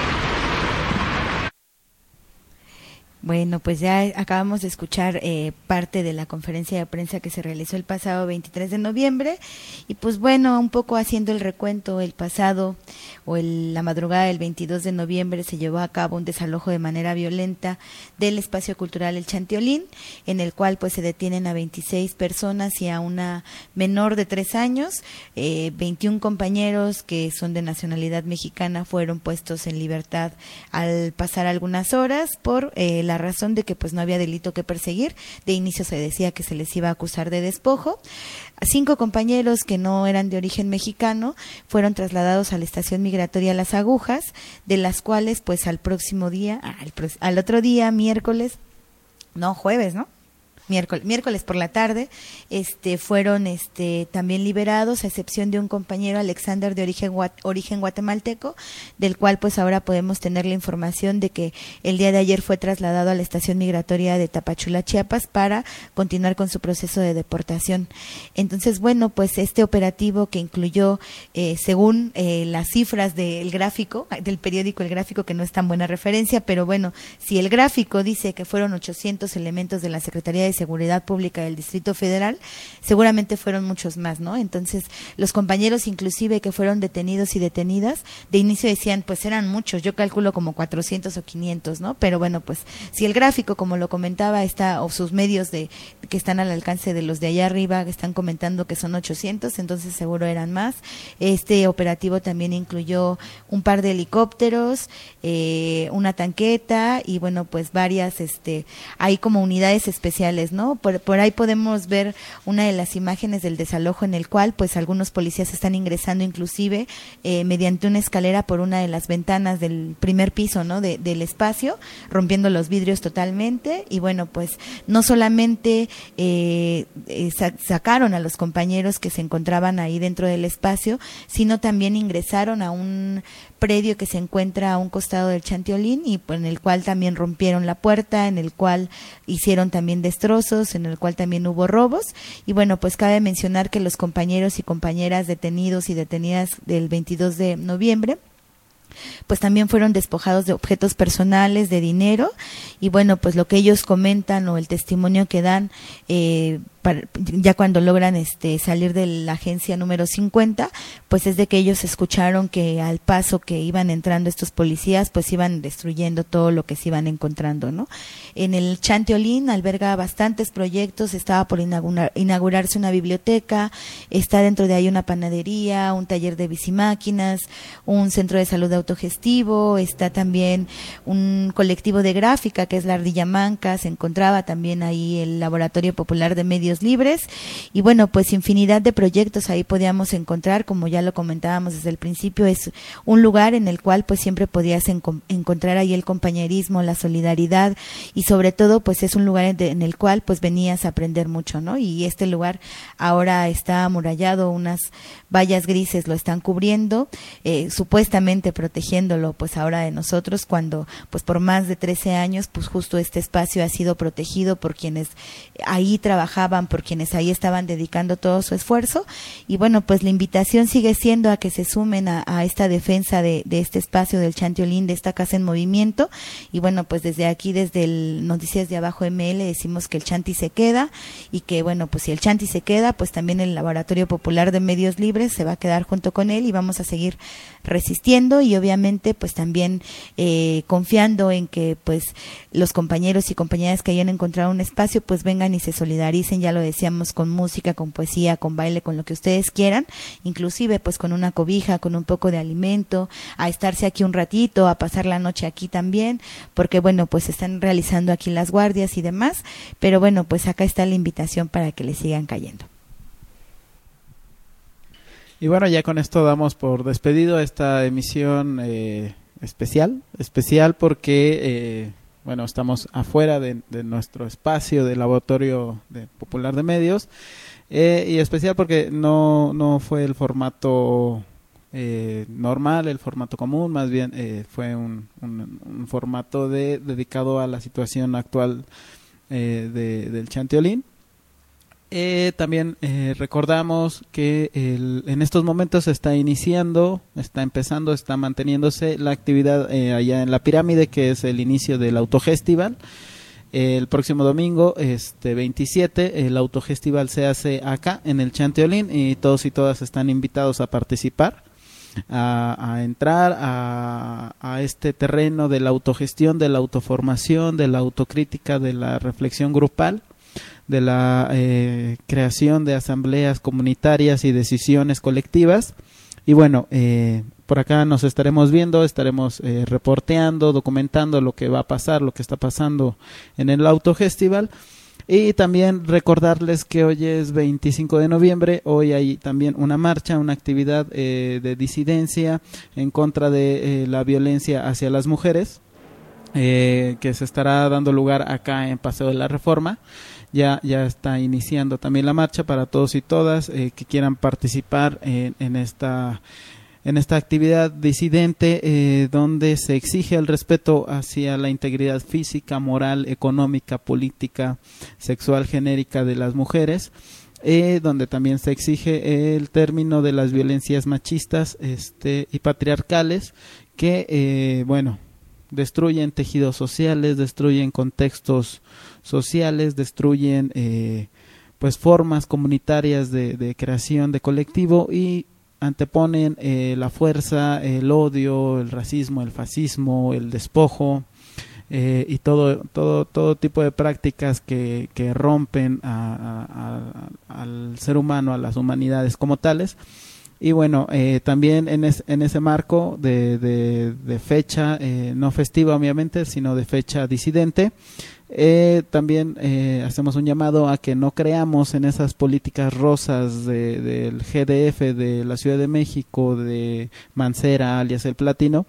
Bueno, pues ya acabamos de escuchar eh, parte de la conferencia de prensa que se realizó el pasado veintitrés de noviembre, y pues bueno, un poco haciendo el recuento, el pasado o el, la madrugada del veintidós de noviembre se llevó a cabo un desalojo de manera violenta del espacio cultural El Chantiolín, en el cual pues se detienen a veintiséis personas y a una menor de tres años, eh, veintiún compañeros que son de nacionalidad mexicana fueron puestos en libertad al pasar algunas horas por eh, la razón de que pues no había delito que perseguir. De inicio se decía que se les iba a acusar de despojo. Cinco compañeros que no eran de origen mexicano fueron trasladados a la estación migratoria Las Agujas, de las cuales pues al próximo día, al, al otro día, miércoles, no, jueves, ¿no? Miércoles, miércoles por la tarde, este, fueron este, también liberados, a excepción de un compañero, Alexander, de origen, origen guatemalteco, del cual pues ahora podemos tener la información de que el día de ayer fue trasladado a la estación migratoria de Tapachula, Chiapas, para continuar con su proceso de deportación. Entonces, bueno, pues este operativo que incluyó, eh, según eh, las cifras del gráfico, del periódico El Gráfico, que no es tan buena referencia, pero bueno, si el gráfico dice que fueron ochocientos elementos de la Secretaría de Seguridad Pública del Distrito Federal, seguramente fueron muchos más, ¿no? Entonces, los compañeros inclusive que fueron detenidos y detenidas, de inicio decían, pues eran muchos, yo calculo como cuatrocientos o quinientos, ¿no? Pero bueno, pues si el gráfico, como lo comentaba, está, o sus medios de que están al alcance de los de allá arriba, que están comentando que son ochocientos, entonces seguro eran más. Este operativo también incluyó un par de helicópteros, eh, una tanqueta y bueno, pues varias, este, hay como unidades especiales, ¿no? Por, por ahí podemos ver una de las imágenes del desalojo, en el cual pues algunos policías están ingresando inclusive eh, mediante una escalera por una de las ventanas del primer piso, ¿no? De, del espacio, rompiendo los vidrios totalmente, y bueno, pues no solamente eh, eh, sacaron a los compañeros que se encontraban ahí dentro del espacio, sino también ingresaron a un predio que se encuentra a un costado del Chantiolín, y pues, en el cual también rompieron la puerta, en el cual hicieron también destrozos, en el cual también hubo robos. Y bueno, pues cabe mencionar que los compañeros y compañeras detenidos y detenidas del veintidós de noviembre pues también fueron despojados de objetos personales, de dinero, y bueno, pues lo que ellos comentan o el testimonio que dan eh, para, ya cuando logran este salir de la agencia número cincuenta, pues es de que ellos escucharon que al paso que iban entrando estos policías, pues iban destruyendo todo lo que se iban encontrando, ¿no? En el Chantiolín alberga bastantes proyectos, estaba por inaugurar, inaugurarse una biblioteca, está dentro de ahí una panadería, un taller de bicimáquinas, un centro de salud autogestivo, está también un colectivo de gráfica que es la Ardilla Manca, se encontraba también ahí el Laboratorio Popular de Medios Libres, y bueno, pues infinidad de proyectos ahí podíamos encontrar, como ya lo comentábamos desde el principio, es un lugar en el cual pues siempre podías en, encontrar ahí el compañerismo, la solidaridad, y sobre todo pues es un lugar en, de, en el cual pues venías a aprender mucho, ¿no? Y este lugar ahora está amurallado, unas vallas grises lo están cubriendo, eh, supuestamente protegiéndolo pues ahora de nosotros, cuando pues por más de trece años pues justo este espacio ha sido protegido por quienes ahí trabajaban estaban, por quienes ahí estaban dedicando todo su esfuerzo. Y bueno, pues la invitación sigue siendo a que se sumen a, a esta defensa de, de este espacio del Chantiolín, de esta casa en movimiento. Y bueno, pues desde aquí, desde el Noticias de Abajo M L, decimos que el Chanti se queda, y que bueno, pues si el Chanti se queda, pues también el Laboratorio Popular de Medios Libres se va a quedar junto con él, y vamos a seguir resistiendo, y obviamente pues también eh, confiando en que pues los compañeros y compañeras que hayan encontrado un espacio pues vengan y se solidaricen, ya lo decíamos, con música, con poesía, con baile, con lo que ustedes quieran, inclusive pues con una cobija, con un poco de alimento, a estarse aquí un ratito, a pasar la noche aquí también, porque bueno, pues están realizando aquí las guardias y demás, pero bueno, pues acá está la invitación para que le sigan cayendo. Y bueno, ya con esto damos por despedido esta emisión eh, especial, especial porque, eh, bueno, estamos afuera de, de nuestro espacio del Laboratorio de Popular de Medios, eh, y especial porque no, no fue el formato eh, normal, el formato común, más bien eh, fue un, un, un formato de, dedicado a la situación actual eh, de, del Chantiolín. Eh, también eh, recordamos que el, en estos momentos se está iniciando, está empezando, está manteniéndose la actividad eh, allá en la pirámide, que es el inicio del Autofestival. Eh, el próximo domingo, este veintisiete, el Autofestival se hace acá en el Chantiolín, y todos y todas están invitados a participar, a, a entrar a, a este terreno de la autogestión, de la autoformación, de la autocrítica, de la reflexión grupal, de la eh, creación de asambleas comunitarias y decisiones colectivas. Y bueno, eh, por acá nos estaremos viendo, estaremos eh, reporteando, documentando lo que va a pasar, lo que está pasando en el Autofestival. Y también recordarles que hoy es veinticinco de noviembre, hoy hay también una marcha, una actividad eh, de disidencia en contra de eh, la violencia hacia las mujeres, eh, que se estará dando lugar acá en Paseo de la Reforma. Ya, ya está iniciando también la marcha para todos y todas eh, que quieran participar en, en esta en esta actividad disidente, eh, donde se exige el respeto hacia la integridad física, moral, económica, política, sexual, genérica de las mujeres, eh, donde también se exige el término de las violencias machistas este, y patriarcales que, eh, bueno, destruyen tejidos sociales, destruyen contextos sociales, destruyen eh, pues formas comunitarias de, de creación de colectivo, y anteponen eh, la fuerza, el odio, el racismo, el fascismo, el despojo eh, y todo todo todo tipo de prácticas que, que rompen a, a, a, al ser humano, a las humanidades como tales. Y bueno, eh, también en, es, en ese marco de, de, de fecha, eh, no festiva obviamente, sino de fecha disidente, eh, también eh, hacemos un llamado a que no creamos en esas políticas rosas de, del G D F, de la Ciudad de México, de Mancera, alias El Platino,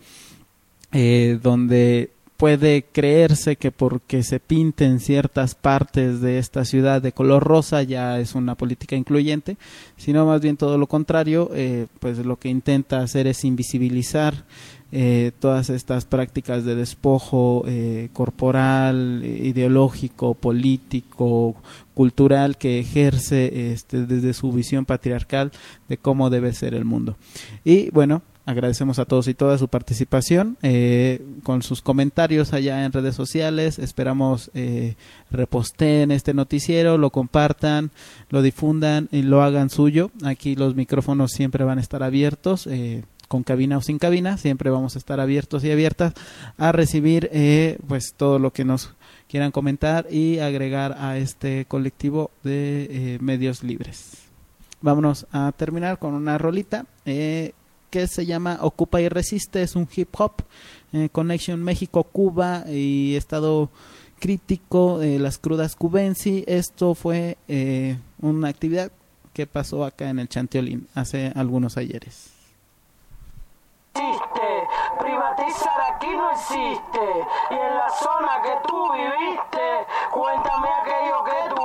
eh, donde puede creerse que porque se pinten ciertas partes de esta ciudad de color rosa ya es una política incluyente, sino más bien todo lo contrario. Eh, pues lo que intenta hacer es invisibilizar eh, todas estas prácticas de despojo eh, corporal, ideológico, político, cultural que ejerce este, desde su visión patriarcal de cómo debe ser el mundo. Y bueno, agradecemos a todos y todas su participación, eh, con sus comentarios allá en redes sociales. Esperamos eh, reposteen este noticiero, lo compartan, lo difundan y lo hagan suyo. Aquí los micrófonos siempre van a estar abiertos, eh, con cabina o sin cabina, siempre vamos a estar abiertos y abiertas a recibir eh, pues todo lo que nos quieran comentar y agregar a este colectivo de eh, medios libres. Vámonos a terminar con una rolita eh, que se llama Ocupa y Resiste. Es un hip hop, eh, Connection México-Cuba y estado crítico de las crudas cubensi. Esto fue eh, una actividad que pasó acá en el Chantiolín hace algunos ayeres. Privatizar aquí no existe, y en la zona que tú viviste, cuéntame aquello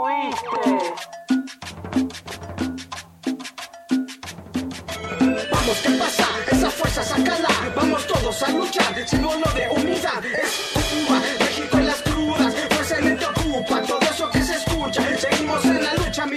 que tuviste. Vamos, ¿qué pasa? Esa fuerza sácala, vamos todos a luchar, símbolo de unidad, es Cuba, México en las crudas, fuerza en el que ocupa, todo eso que se escucha, seguimos en la lucha.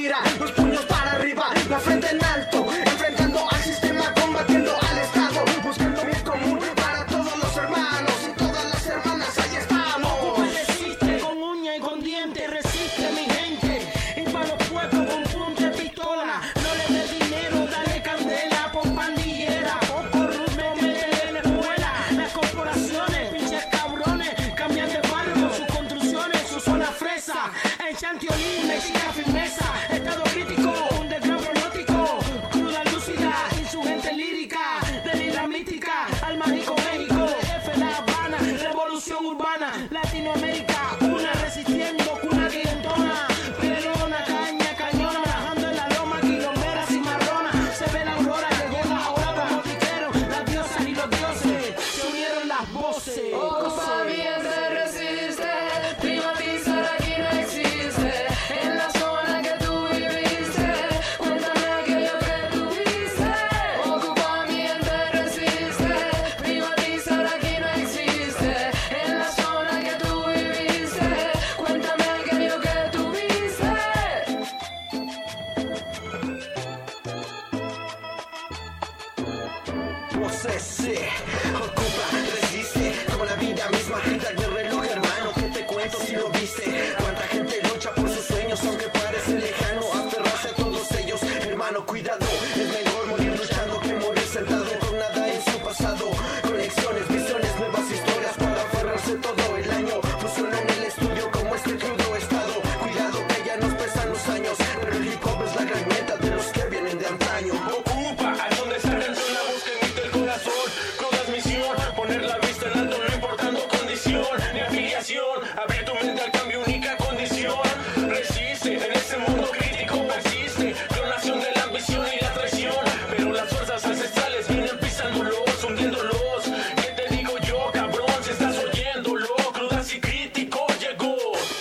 sí. Ocupa, resiste, como la vida misma, tic-tac del reloj, hermano. ¿Qué te cuento si lo viste? Cuánta gente lucha por sus sueños, aunque parece lejano, aferrarse a todos ellos, hermano, cuidado. Es mejor morir luchando que morir sentado con nada en su pasado. Conexiones, visiones, nuevas historias para aferrarse todo el año. Funciona en el estudio como este crudo estado. Cuidado que ya nos pesan los años, pero el hip hop es la gran meta de los que vienen de antaño. Ocupa, a donde está atención la voz que emite el corazón. Cruda es misión, poner la vista en alto, no importando condición ni afiliación. Abrir tu mente al cambio, única condición. Resiste, en ese mundo crítico persiste. Clonación de la ambición y la traición. Pero las fuerzas ancestrales vienen pisándolos, hundiéndolos. ¿Qué te digo yo, cabrón? Si estás oyéndolo, crudas y crítico llegó.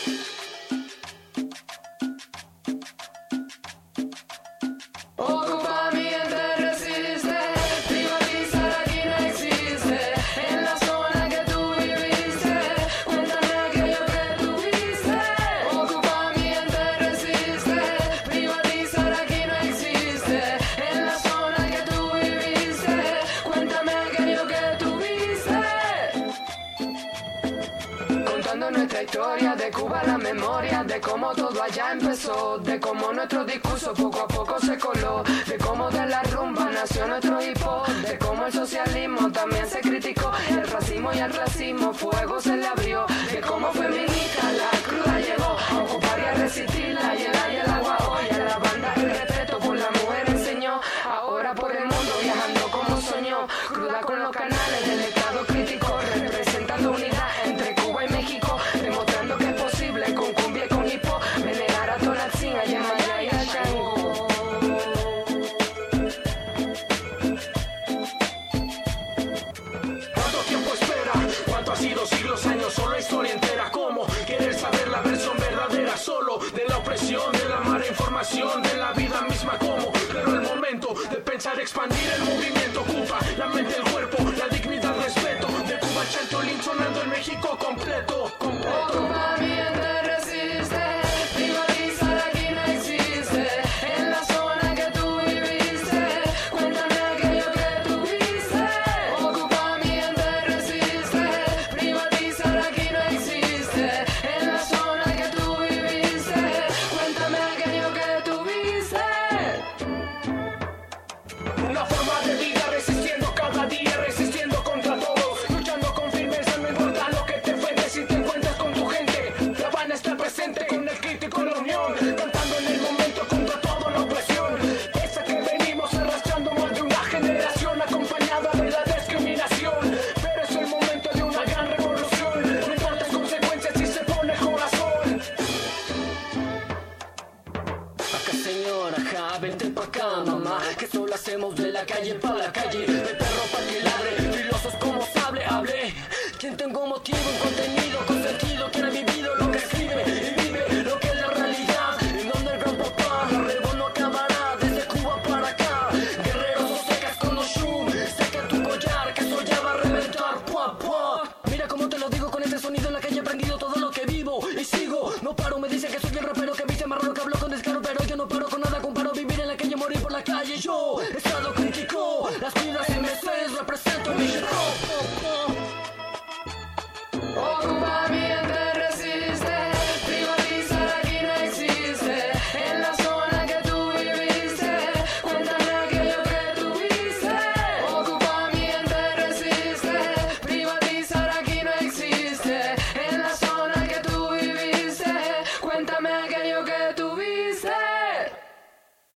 Ocupa mi mente, resiste, privatizar aquí no existe. En la zona que tú viviste, cuéntame aquello que tuviste. Ocupa mi mente, resiste, privatizar aquí no existe. En la zona que tú viviste, cuéntame aquello que tuviste. Contando nuestra historia de Cuba, la memoria de cómo todo allá empezó, de cómo nuestro discurso poco a poco se coló, de cómo de la rumba nació nuestro hip hop, de cómo el socialismo también se criticó, el racismo y el racismo fuego se le abrió, de cómo feminista la cruda llegó a ocupar y a resistir la hiela y el agua hoy, a la banda el respeto por la mujer enseñó, ahora por el mundo viajando como soñó, cruda con los canales del estado crítico, representando unidad entre Cuba y México, demostrando que es posible con cumbia y con hip hop, venerar a Tonantzin, a Yemayá y a Chango. ¿Cuánto tiempo espera? ¿Cuánto ha sido? Siglos, años o la historia entera. ¿Cómo? Querer saber la versión verdadera solo de la opresión, de la mala información, de la vida misma. ¿Cómo? Pero el momento de pensar expandir el movimiento ocupa la mente, el cuerpo, la dignidad, respeto. De Cuba al Chantolín sonando en México completo, completo. Ocupa mi mente, resiste, privatizar aquí no existe. En la zona que tú viviste, cuéntame aquello que tuviste. Ocupa mi mente, resiste, privatizar aquí no existe. En la zona que tú viviste, cuéntame aquello que tuviste. Una forma de vida resistiendo cada día, resistiendo contra todo, luchando con firmeza, no importa lo que te enfrentes. Si te encuentras con tu gente, La Habana está presente con el crítico en la unión, cantando en el momento contra toda la opresión, esa que venimos arrastrando más de una generación, acompañada de la discriminación. Pero es el momento de una gran revolución, no importa las consecuencias si se pone el corazón. Acá señora, ja, vente pa' acá mamá, que solo hacemos de la calle pa' la calle, de perro pa' que ladre, filosos como sable, hable. Quien tengo motivo, un contenido, con sentido, quien ha vivido lo que escribe y vive lo que es la realidad. En donde el gran papá, la rebón no acabará, desde Cuba para acá. Guerreros o secas con los shum, seca tu collar, que eso ya va a reventar, pua, pua. Mira cómo te lo digo con este sonido en la calle, he aprendido todo lo que vivo y sigo. No paro, me dicen que